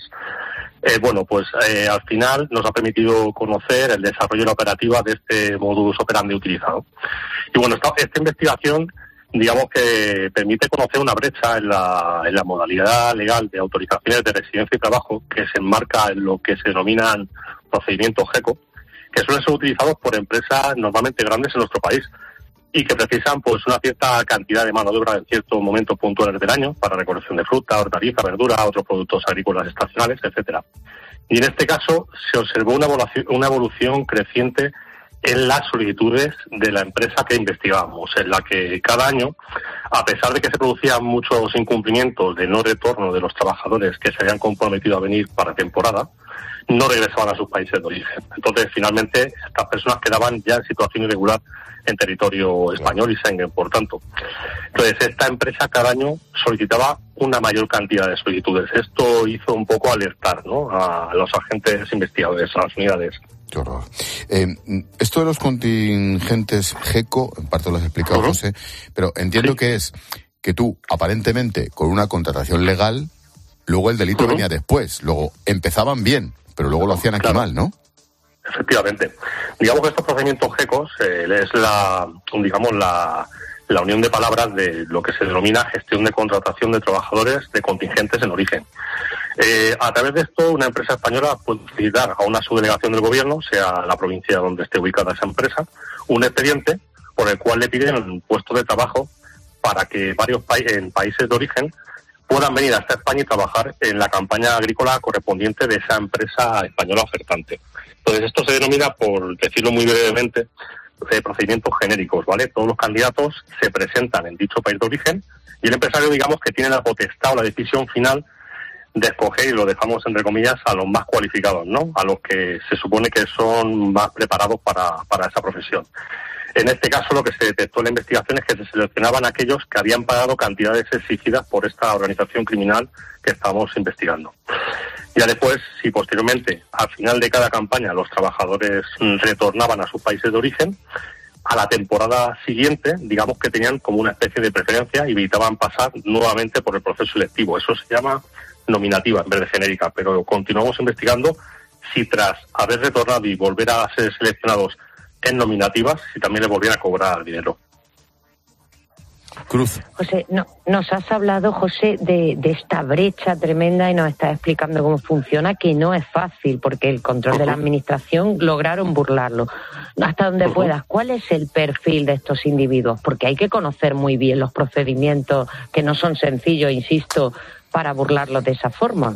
Al final nos ha permitido conocer el desarrollo y la operativa de este modus operandi utilizado. Y bueno, esta investigación, digamos que permite conocer una brecha en la modalidad legal de autorizaciones de residencia y trabajo que se enmarca en lo que se denominan procedimientos GECO, que suelen ser utilizados por empresas normalmente grandes en nuestro país y que precisan pues una cierta cantidad de mano de obra en ciertos momentos puntuales del año para recolección de fruta, hortaliza, verdura, otros productos agrícolas estacionales, etcétera. Y en este caso se observó una evolución creciente en las solicitudes de la empresa que investigamos, en la que cada año, a pesar de que se producían muchos incumplimientos de no retorno de los trabajadores que se habían comprometido a venir para temporada, no regresaban a sus países de origen. Entonces, finalmente, estas personas quedaban ya en situación irregular en territorio español y Schengen, por tanto. Entonces, esta empresa cada año solicitaba una mayor cantidad de solicitudes. Esto hizo un poco alertar, ¿no?, a los agentes investigadores, a las unidades. Qué horror. Esto de los contingentes GECO, en parte lo has explicado, José, pero entiendo que es que tú, aparentemente, con una contratación legal, luego el delito venía después. Luego empezaban bien, pero luego lo hacían aquí mal, ¿no? Efectivamente. Digamos que estos procedimientos GECOs es la unión de palabras de lo que se denomina gestión de contratación de trabajadores de contingentes en origen. A través de esto, una empresa española puede solicitar a una subdelegación del gobierno, sea la provincia donde esté ubicada esa empresa, un expediente por el cual le piden un puesto de trabajo para que en países de origen puedan venir hasta España y trabajar en la campaña agrícola correspondiente de esa empresa española ofertante. Entonces, esto se denomina, por decirlo muy brevemente, procedimientos genéricos, ¿vale? Todos los candidatos se presentan en dicho país de origen y el empresario, digamos, que tiene la potestad o la decisión final de escoger, y lo dejamos entre comillas, a los más cualificados, ¿no? A los que se supone que son más preparados para esa profesión. En este caso, lo que se detectó en la investigación es que se seleccionaban aquellos que habían pagado cantidades exigidas por esta organización criminal que estamos investigando. Ya después, si posteriormente, al final de cada campaña, los trabajadores retornaban a sus países de origen, a la temporada siguiente, digamos que tenían como una especie de preferencia y evitaban pasar nuevamente por el proceso selectivo. Eso se llama nominativa en vez de genérica, pero continuamos investigando si tras haber retornado y volver a ser seleccionados en nominativas, si también les volviera a cobrar dinero. Cruz. José, nos has hablado, José, de esta brecha tremenda y nos estás explicando cómo funciona, que no es fácil, porque el control de la administración lograron burlarlo. Hasta donde puedas, ¿cuál es el perfil de estos individuos? Porque hay que conocer muy bien los procedimientos, que no son sencillos, insisto, para burlarlos de esa forma.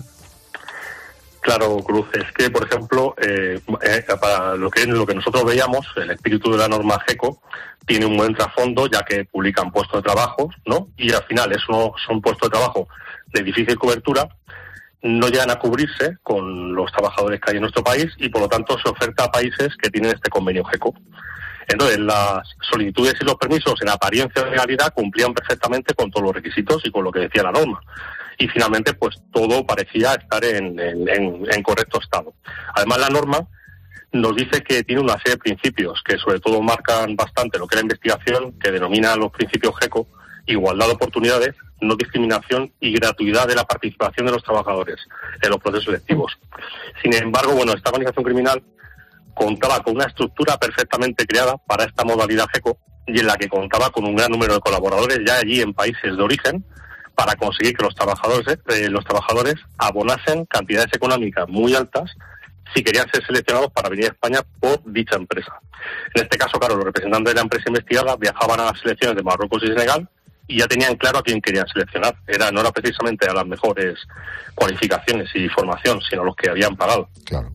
Claro, Cruz, es que, por ejemplo, para lo que nosotros veíamos, el espíritu de la norma GECO tiene un buen trasfondo, ya que publican puestos de trabajo, ¿no? Y al final son puestos de trabajo de difícil cobertura, no llegan a cubrirse con los trabajadores que hay en nuestro país y, por lo tanto, se oferta a países que tienen este convenio GECO. Entonces, las solicitudes y los permisos, en apariencia de legalidad, cumplían perfectamente con todos los requisitos y con lo que decía la norma. Y finalmente, pues todo parecía estar en correcto estado. Además, la norma nos dice que tiene una serie de principios que sobre todo marcan bastante lo que es la investigación, que denomina los principios GECO: igualdad de oportunidades, no discriminación y gratuidad de la participación de los trabajadores en los procesos selectivos. Sin embargo, esta organización criminal contaba con una estructura perfectamente creada para esta modalidad GECO y en la que contaba con un gran número de colaboradores ya allí en países de origen, para conseguir que los trabajadores abonasen cantidades económicas muy altas si querían ser seleccionados para venir a España por dicha empresa. En este caso, claro, los representantes de la empresa investigada viajaban a las selecciones de Marruecos y Senegal y ya tenían claro a quién querían seleccionar. No era precisamente a las mejores cualificaciones y formación, sino los que habían pagado. Claro.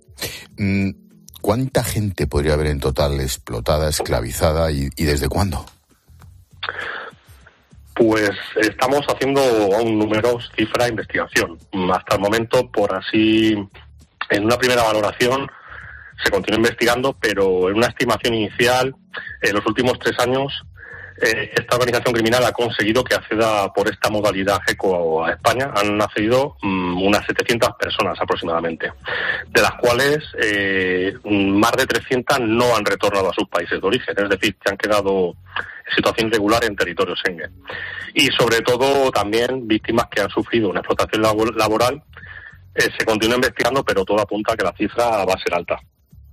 ¿Cuánta gente podría haber en total explotada, esclavizada y desde cuándo? Pues estamos haciendo un número, cifra, investigación. Hasta el momento, en una primera valoración, se continúa investigando, pero en una estimación inicial, en los últimos 3 años, esta organización criminal ha conseguido que acceda por esta modalidad GECO a España. Han accedido unas 700 personas aproximadamente, de las cuales más de 300 no han retornado a sus países de origen, es decir, que han quedado en situación irregular en territorio Schengen. Y sobre todo también víctimas que han sufrido una explotación laboral. Se continúa investigando, pero todo apunta a que la cifra va a ser alta.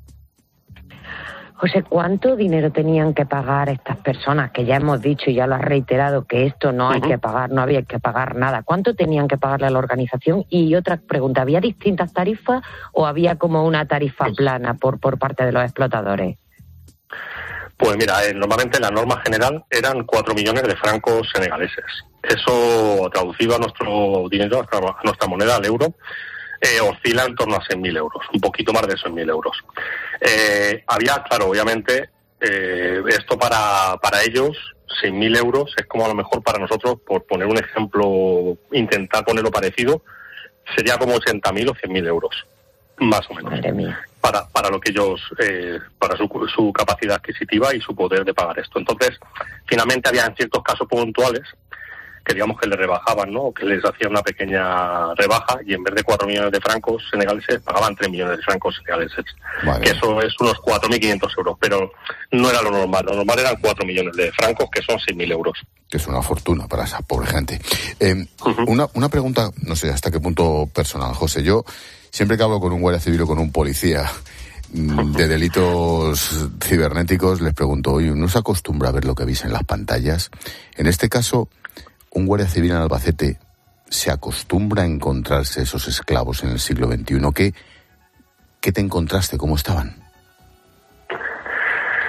José, ¿cuánto dinero tenían que pagar estas personas? Que ya hemos dicho y ya lo has reiterado que esto no hay que pagar, no había que pagar nada. ¿Cuánto tenían que pagarle a la organización? Y otra pregunta, ¿había distintas tarifas o había como una tarifa plana por parte de los explotadores? Pues mira, normalmente la norma general eran 4 millones de francos senegaleses. Eso, traducido a nuestro dinero, a nuestra moneda, al euro, oscila en torno a 6.000 euros, un poquito más de 6.000 euros. Había, claro, obviamente, esto para ellos, 6.000 euros es como a lo mejor para nosotros, por poner un ejemplo, intentar ponerlo parecido, sería como 80.000 o 100.000 euros, más o menos. Madre mía. Para lo que ellos, para su capacidad adquisitiva y su poder de pagar esto. Entonces, finalmente había en ciertos casos puntuales que digamos que les rebajaban, ¿no? O que les hacían una pequeña rebaja y en vez de 4 millones de francos senegaleses pagaban 3 millones de francos senegaleses. Vale. Que eso es unos 4.500 euros, pero no era lo normal. Lo normal eran 4 millones de francos, que son 6.000 euros. Que es una fortuna para esa pobre gente. Una pregunta, no sé hasta qué punto personal, José. Yo siempre que hablo con un guardia civil o con un policía de delitos cibernéticos, les pregunto, oye, ¿no se acostumbra a ver lo que veis en las pantallas? En este caso, un guardia civil en Albacete se acostumbra a encontrarse esos esclavos en el siglo XXI. ¿Qué te encontraste? ¿Cómo estaban?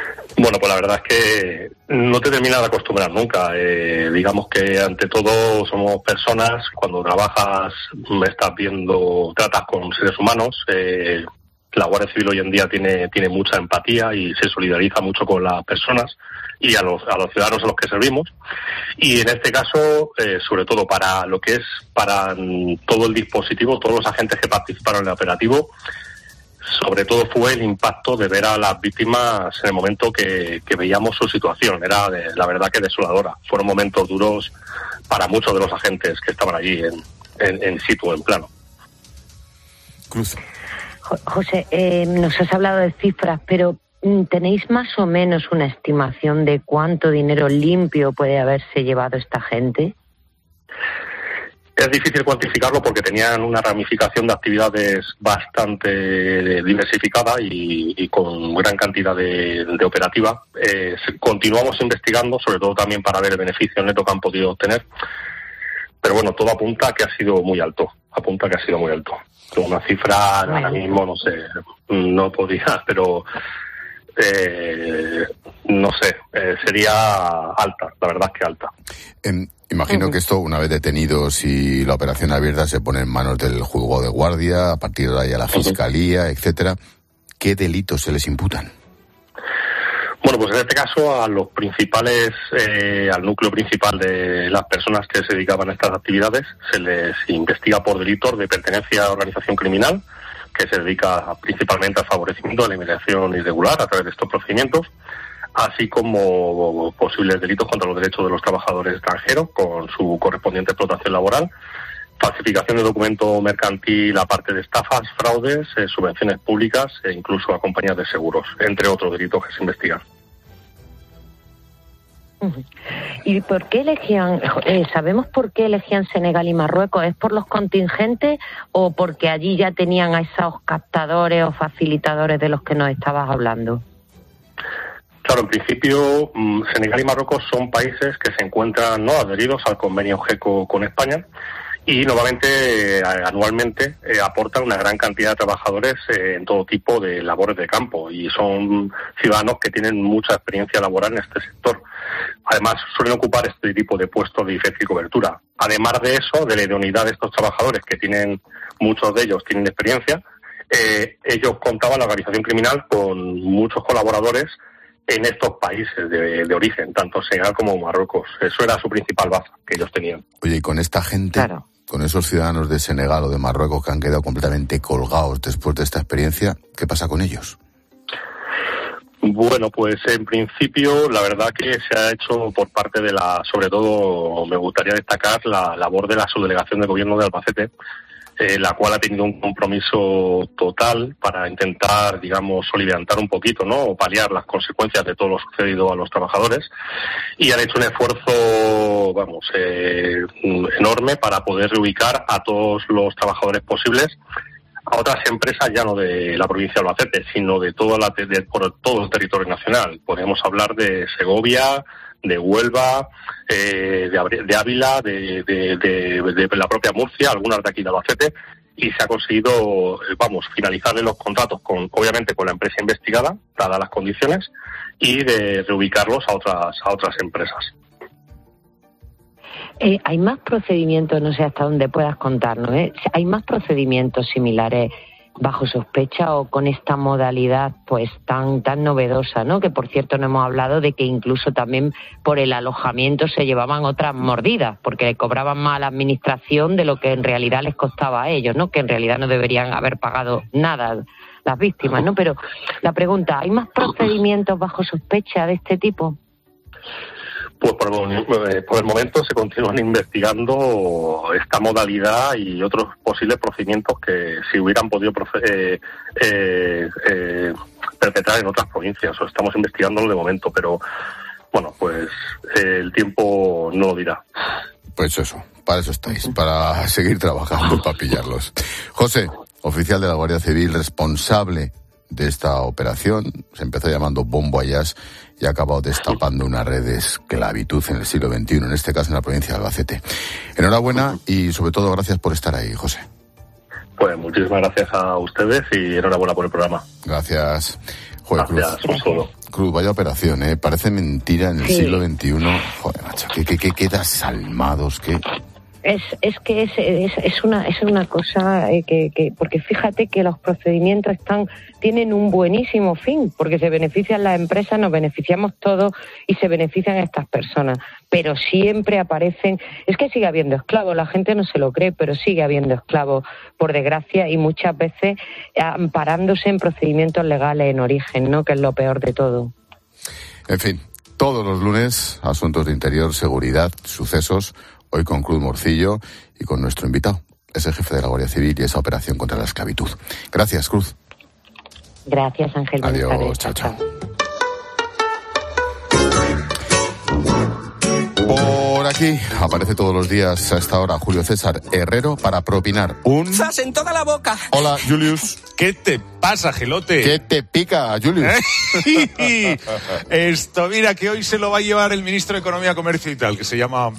Bueno, pues la verdad es que no te terminas de acostumbrar nunca. Digamos que ante todo somos personas, cuando trabajas tratas con seres humanos. La Guardia Civil hoy en día tiene mucha empatía y se solidariza mucho con las personas y a los ciudadanos a los que servimos. Y en este caso, sobre todo para lo que es para todo el dispositivo, todos los agentes que participaron en el operativo, sobre todo fue el impacto de ver a las víctimas en el momento que veíamos su situación. Era la verdad que desoladora. Fueron momentos duros para muchos de los agentes que estaban allí en situ, en plano. Cruz. José, nos has hablado de cifras, pero ¿tenéis más o menos una estimación de cuánto dinero limpio puede haberse llevado esta gente? Es difícil cuantificarlo porque tenían una ramificación de actividades bastante diversificada y con gran cantidad de operativa. Continuamos investigando, sobre todo también para ver el beneficio neto que han podido obtener. Pero bueno, todo apunta a que ha sido muy alto. Una cifra ahora mismo, no sé, no podía, pero no sé, sería alta, la verdad es que alta. Imagino que esto, una vez detenidos y la operación abierta, se pone en manos del juzgado de guardia, a partir de ahí a la fiscalía, etcétera. ¿Qué delitos se les imputan? Bueno, pues en este caso a los principales, al núcleo principal de las personas que se dedicaban a estas actividades, se les investiga por delitos de pertenencia a organización criminal, que se dedica principalmente al favorecimiento de la inmigración irregular a través de estos procedimientos, así como posibles delitos contra los derechos de los trabajadores extranjeros con su correspondiente explotación laboral, falsificación de documento mercantil aparte de estafas, fraudes, subvenciones públicas e incluso a compañías de seguros, entre otros delitos que se investigan. ¿Y por qué elegían, sabemos por qué elegían Senegal y Marruecos? ¿Es por los contingentes o porque allí ya tenían a esos captadores o facilitadores de los que nos estabas hablando? Claro, en principio Senegal y Marruecos son países que se encuentran adheridos al convenio GECO con España y normalmente anualmente aportan una gran cantidad de trabajadores en todo tipo de labores de campo y son ciudadanos que tienen mucha experiencia laboral en este sector. Además, suelen ocupar este tipo de puestos de difícil cobertura. Además de eso, de la idoneidad de estos trabajadores, que muchos de ellos tienen experiencia, ellos contaban, la organización criminal, con muchos colaboradores en estos países de origen, tanto Senegal como Marruecos. Eso era su principal base que ellos tenían. Oye, y con esta gente, claro, con esos ciudadanos de Senegal o de Marruecos que han quedado completamente colgados después de esta experiencia, ¿qué pasa con ellos? Bueno, pues en principio la verdad que se ha hecho por parte de sobre todo me gustaría destacar la labor de la subdelegación de gobierno de Albacete, la cual ha tenido un compromiso total para intentar, digamos, soliviantar un poquito, ¿no?, o paliar las consecuencias de todo lo sucedido a los trabajadores, y han hecho un esfuerzo, enorme para poder reubicar a todos los trabajadores posibles a otras empresas, ya no de la provincia de Albacete, sino de por todo el territorio nacional. Podemos hablar de Segovia, de Huelva, de Ávila, de la propia Murcia, algunas de aquí de Albacete, y se ha conseguido, finalizarle los contratos obviamente con la empresa investigada, dadas las condiciones, y de reubicarlos a otras empresas. Hay más procedimientos, no sé hasta dónde puedas contarnos, ¿hay más procedimientos similares bajo sospecha o con esta modalidad pues tan novedosa, ¿no? Que por cierto no hemos hablado de que incluso también por el alojamiento se llevaban otras mordidas, porque le cobraban más a la administración de lo que en realidad les costaba a ellos, ¿no? Que en realidad no deberían haber pagado nada las víctimas, ¿no? Pero la pregunta, ¿hay más procedimientos bajo sospecha de este tipo? Pues por el momento se continúan investigando esta modalidad y otros posibles procedimientos que si hubieran podido perpetrar en otras provincias. O estamos investigándolo de momento, pero bueno, pues el tiempo no lo dirá. Pues eso, para eso estáis, para seguir trabajando, para pillarlos. José, oficial de la Guardia Civil, responsable de esta operación, se empezó llamando Bon Voyage y ha acabado destapando una red de esclavitud en el siglo XXI, en este caso en la provincia de Albacete. Enhorabuena y sobre todo gracias por estar ahí, José. Pues muchísimas gracias a ustedes y enhorabuena por el programa. Gracias. Gracias, un saludo. Cruz, vaya operación, ¿eh? Parece mentira en el siglo XXI. Joder, macho, ¿qué desalmados, qué... Es una cosa que porque fíjate que los procedimientos tienen un buenísimo fin, porque se benefician las empresas, nos beneficiamos todos y se benefician estas personas, pero siempre aparecen, es que sigue habiendo esclavos, la gente no se lo cree, pero sigue habiendo esclavos, por desgracia, y muchas veces amparándose en procedimientos legales en origen, ¿no? Que es lo peor de todo. En fin, todos los lunes, asuntos de interior, seguridad, sucesos. Hoy con Cruz Morcillo y con nuestro invitado, es el jefe de la Guardia Civil y esa operación contra la esclavitud. Gracias, Cruz. Gracias, Ángel. Adiós, chao. Por aquí aparece todos los días a esta hora Julio César Herrero para propinar un... ¡Zas en toda la boca! Hola, Julius. ¿Qué te pasa, Gelote? ¿Qué te pica, Julius? Esto, mira, que hoy se lo va a llevar el ministro de Economía, Comercio y tal, que se llama...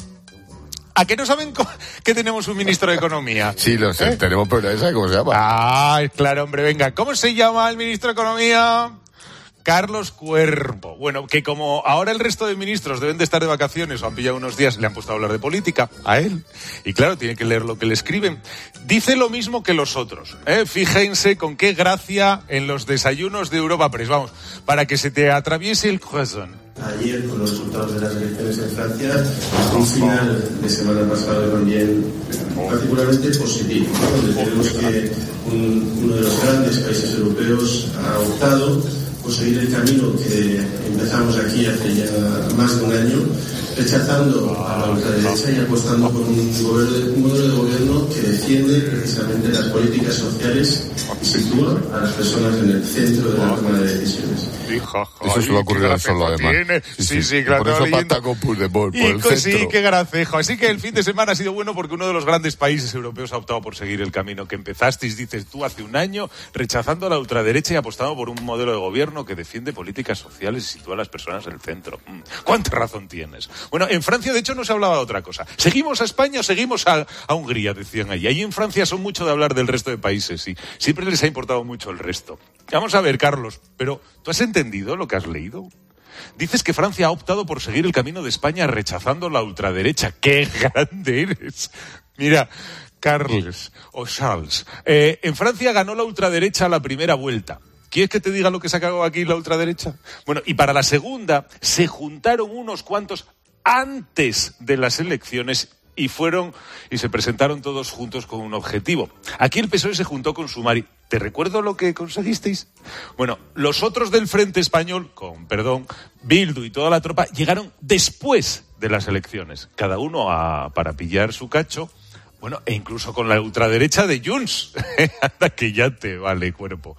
¿A qué no saben que tenemos un ministro de Economía? Sí, lo sé, tenemos, pero nadie sabe cómo se llama. Ah, claro, hombre, venga. ¿Cómo se llama el ministro de Economía? Carlos Cuerpo. Bueno, que como ahora el resto de ministros deben de estar de vacaciones o han pillado unos días, le han puesto a hablar de política a él. Y claro, tiene que leer lo que le escriben. Dice lo mismo que los otros. Fíjense con qué gracia en los desayunos de Europa Press. Vamos, para que se te atraviese el corazón. Ayer, con los resultados de las elecciones en Francia, un final de semana pasado también particularmente positivo, ¿no? Donde tenemos que uno de los grandes países europeos ha optado por seguir el camino que empezamos aquí hace ya más de un año, rechazando a la ultraderecha y apostando por un modelo de gobierno que defiende precisamente las políticas sociales y sitúa a las personas en el centro de la toma de decisiones. Eso se va a ocurrir al solo, además. Sí, claro. Por eso pacta con Puigdemont, por el centro. Sí, qué gracejo. Así que el fin de semana ha sido bueno porque uno de los grandes países europeos ha optado por seguir el camino que empezasteis, dices tú, hace un año, rechazando a la ultraderecha y apostando por un modelo de gobierno que defiende políticas sociales y sitúa a las personas en el centro. ¿Cuánta razón tienes? Bueno, en Francia, de hecho, no se hablaba de otra cosa. ¿Seguimos a España o seguimos a Hungría? Decían ahí. Ahí en Francia son mucho de hablar del resto de países y siempre les ha importado mucho el resto. Vamos a ver, Carlos, pero ¿tú has entendido lo que has leído? Dices que Francia ha optado por seguir el camino de España rechazando la ultraderecha. ¡Qué grande eres! Mira, Carles o Charles, en Francia ganó la ultraderecha la primera vuelta. ¿Quieres que te diga lo que se ha cagado aquí la ultraderecha? Bueno, y para la segunda se juntaron unos cuantos antes de las elecciones y se presentaron todos juntos con un objetivo. Aquí el PSOE se juntó con Sumar. ¿Te recuerdo lo que conseguisteis? Bueno, los otros del Frente Español, Bildu y toda la tropa, llegaron después de las elecciones. Cada uno para pillar su cacho. Bueno, e incluso con la ultraderecha de Junts. Anda que ya te vale, Cuerpo.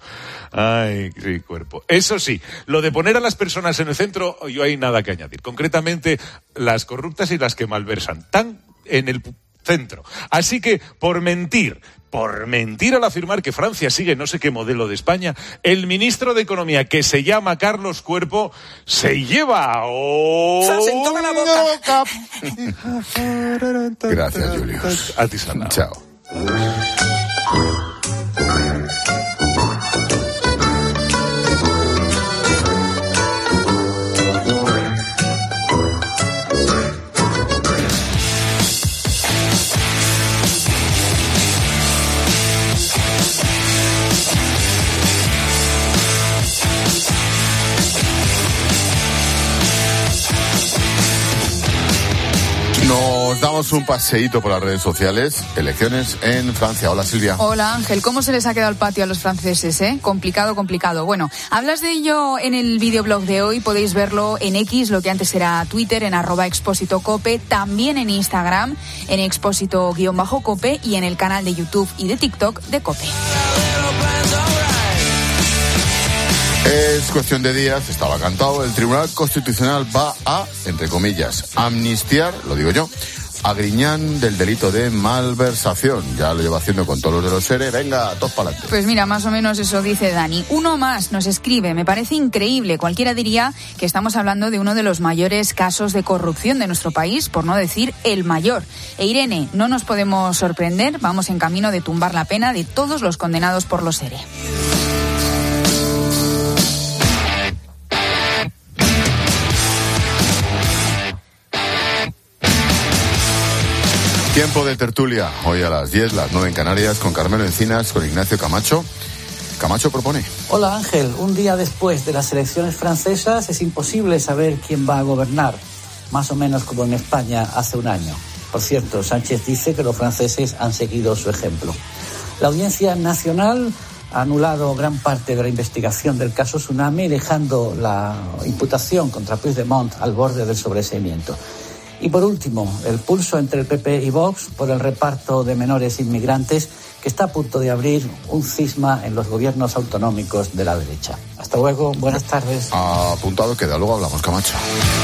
Ay, sí, Cuerpo. Eso sí, lo de poner a las personas en el centro, yo hay nada que añadir. Concretamente, las corruptas y las que malversan. Tan en el centro. Así que, por mentir al afirmar que Francia sigue no sé qué modelo de España, el ministro de Economía, que se llama Carlos Cuerpo, se lleva... ¡Sas en toda la boca! Gracias, Julius. A ti, Sana. Chao. Nos damos un paseíto por las redes sociales. Elecciones en Francia. Hola, Silvia. Hola, Ángel. ¿Cómo se les ha quedado el patio a los franceses, Complicado. Bueno, hablas de ello en el videoblog de hoy. Podéis verlo en X, lo que antes era Twitter, en @expósitocope. También en Instagram, en expósito_cope. Y en el canal de YouTube y de TikTok de Cope. Es cuestión de días, estaba cantado, el Tribunal Constitucional va a, entre comillas, amnistiar, lo digo yo, a Griñán del delito de malversación. Ya lo lleva haciendo con todos los de los SERE. Venga, todos para adelante. Pues mira, más o menos eso dice Dani. Uno más nos escribe, me parece increíble. Cualquiera diría que estamos hablando de uno de los mayores casos de corrupción de nuestro país, por no decir el mayor. E Irene, no nos podemos sorprender, vamos en camino de tumbar la pena de todos los condenados por los SERE. Tiempo de tertulia, hoy a las 10, las 9 en Canarias, con Carmelo Encinas, con Ignacio Camacho. Camacho propone. Hola Ángel, un día después de las elecciones francesas es imposible saber quién va a gobernar, más o menos como en España hace un año. Por cierto, Sánchez dice que los franceses han seguido su ejemplo. La Audiencia Nacional ha anulado gran parte de la investigación del caso Tsunami, dejando la imputación contra Puigdemont al borde del sobreseimiento. Y por último, el pulso entre el PP y Vox por el reparto de menores inmigrantes, que está a punto de abrir un cisma en los gobiernos autonómicos de la derecha. Hasta luego, buenas tardes. Apuntado queda, luego hablamos, Camacho.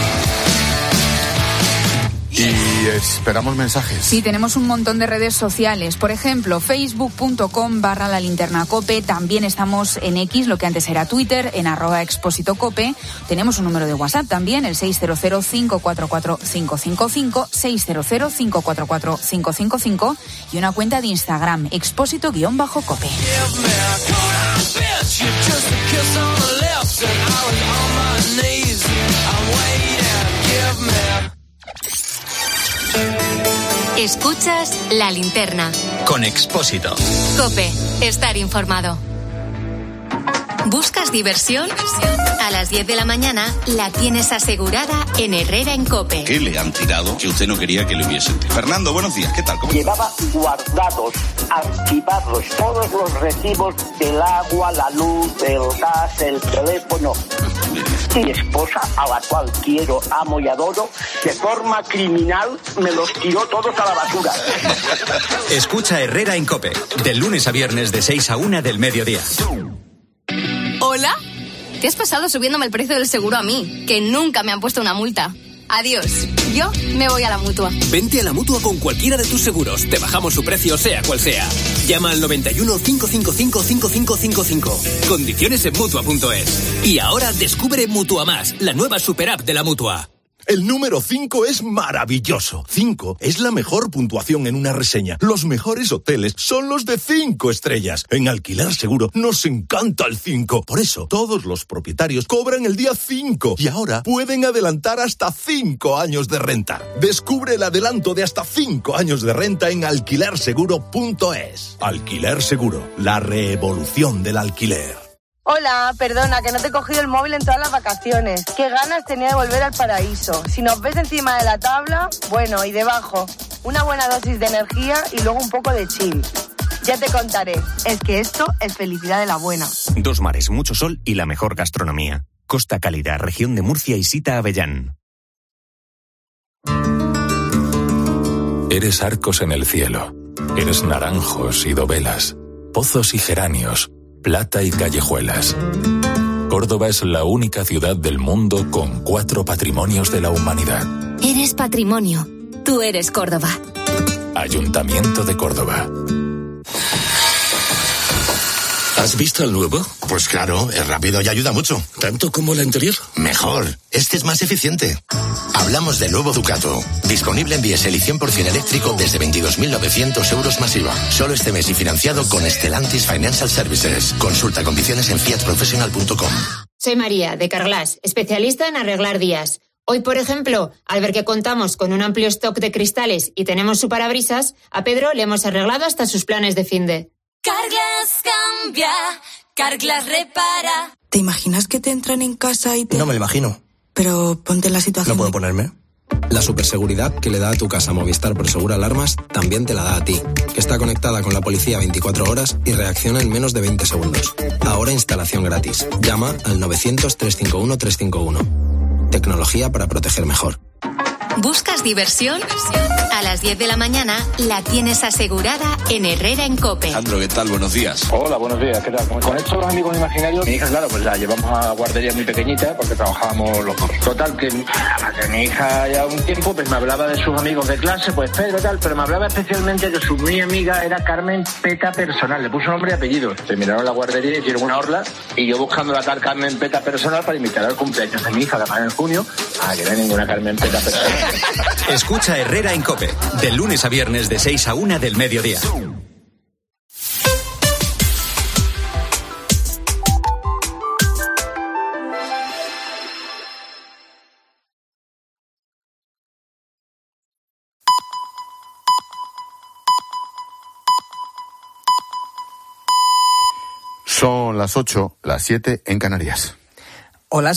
Y esperamos mensajes. Sí, tenemos un montón de redes sociales. Por ejemplo, facebook.com/lalinternacope. También estamos en X, lo que antes era Twitter, en @expósitocope. Tenemos un número de WhatsApp también, el 600-544-555, 600-544-555, y una cuenta de Instagram, expósito_cope. Escuchas La Linterna. Con Expósito. COPE. Estar informado. ¿Buscas diversión? A las 10 de la mañana la tienes asegurada en Herrera en COPE. ¿Qué le han tirado que usted no quería que le hubiesen tirado? Fernando, buenos días. ¿Qué tal? ¿Cómo? Llevaba guardados, archivados, todos los recibos del agua, la luz, el gas, el teléfono. Mi esposa, a la cual quiero, amo y adoro, de forma criminal me los tiró todos a la basura. Escucha Herrera en COPE, del lunes a viernes de 6 a 1 del mediodía. ¿Hola? ¿Qué has pasado subiéndome el precio del seguro a mí? Que nunca me han puesto una multa. Adiós. Yo me voy a la Mutua. Vente a la Mutua con cualquiera de tus seguros. Te bajamos su precio, sea cual sea. Llama al 91 555 5555. Condiciones en Mutua.es. Y ahora descubre Mutua Más, la nueva superapp de la Mutua. El número 5 es maravilloso. 5 es la mejor puntuación en una reseña. Los mejores hoteles son los de 5 estrellas. En Alquiler Seguro nos encanta el 5. Por eso, todos los propietarios cobran el día 5 y ahora pueden adelantar hasta 5 años de renta. Descubre el adelanto de hasta 5 años de renta en alquilerseguro.es. Alquiler Seguro, la revolución del alquiler. Hola, perdona, que no te he cogido el móvil en todas las vacaciones. Qué ganas tenía de volver al paraíso. Si nos ves encima de la tabla, bueno, y debajo, una buena dosis de energía y luego un poco de chill. Ya te contaré. Es que esto es felicidad de la buena. Dos mares, mucho sol y la mejor gastronomía. Costa Cálida, región de Murcia y Sita Avellán. Eres arcos en el cielo. Eres naranjos y dovelas. Pozos y geranios. Plata y callejuelas. Córdoba es la única ciudad del mundo con 4 patrimonios de la humanidad. Eres patrimonio. Tú eres Córdoba. Ayuntamiento de Córdoba. ¿Has visto el nuevo? Pues claro, es rápido y ayuda mucho. ¿Tanto como el anterior? Mejor. Este es más eficiente. Hablamos del nuevo Ducato. Disponible en diésel y 100% eléctrico desde 22.900 euros más IVA. Solo este mes y financiado con Stellantis Financial Services. Consulta condiciones en fiatprofessional.com. Soy María, de Carglass, especialista en arreglar días. Hoy, por ejemplo, al ver que contamos con un amplio stock de cristales y tenemos su parabrisas, a Pedro le hemos arreglado hasta sus planes de finde. Carglass cambia, Carglass repara. ¿Te imaginas que te entran en casa y te...? No me lo imagino. Pero ponte en la situación... ¿No puedo ponerme? La superseguridad que le da a tu casa Movistar Prosegur Alarmas también te la da a ti, que está conectada con la policía 24 horas y reacciona en menos de 20 segundos. Ahora instalación gratis. Llama al 900-351-351. Tecnología para proteger mejor. ¿Buscas diversión? A las 10 de la mañana la tienes asegurada en Herrera en COPE. Andro, ¿qué tal? Buenos días. Hola, buenos días. ¿Qué tal? Con estos los amigos imaginarios, mi hija, claro, pues la llevamos a guardería muy pequeñita porque trabajábamos los dos. Total, que mi hija ya un tiempo pues me hablaba de sus amigos de clase, pues Pedro, tal, pero me hablaba especialmente de su muy amiga, era Carmen Peta Personal. Le puso nombre y apellido. Terminaron la guardería, hicieron una orla y yo buscando la tal Carmen Peta Personal para invitar al cumpleaños de mi hija, además en junio, que no hay ninguna Carmen Peta Personal. Escucha Herrera en COPE, de lunes a viernes de 6 a 1 del mediodía. Son las 8, las 7 en Canarias. Hola.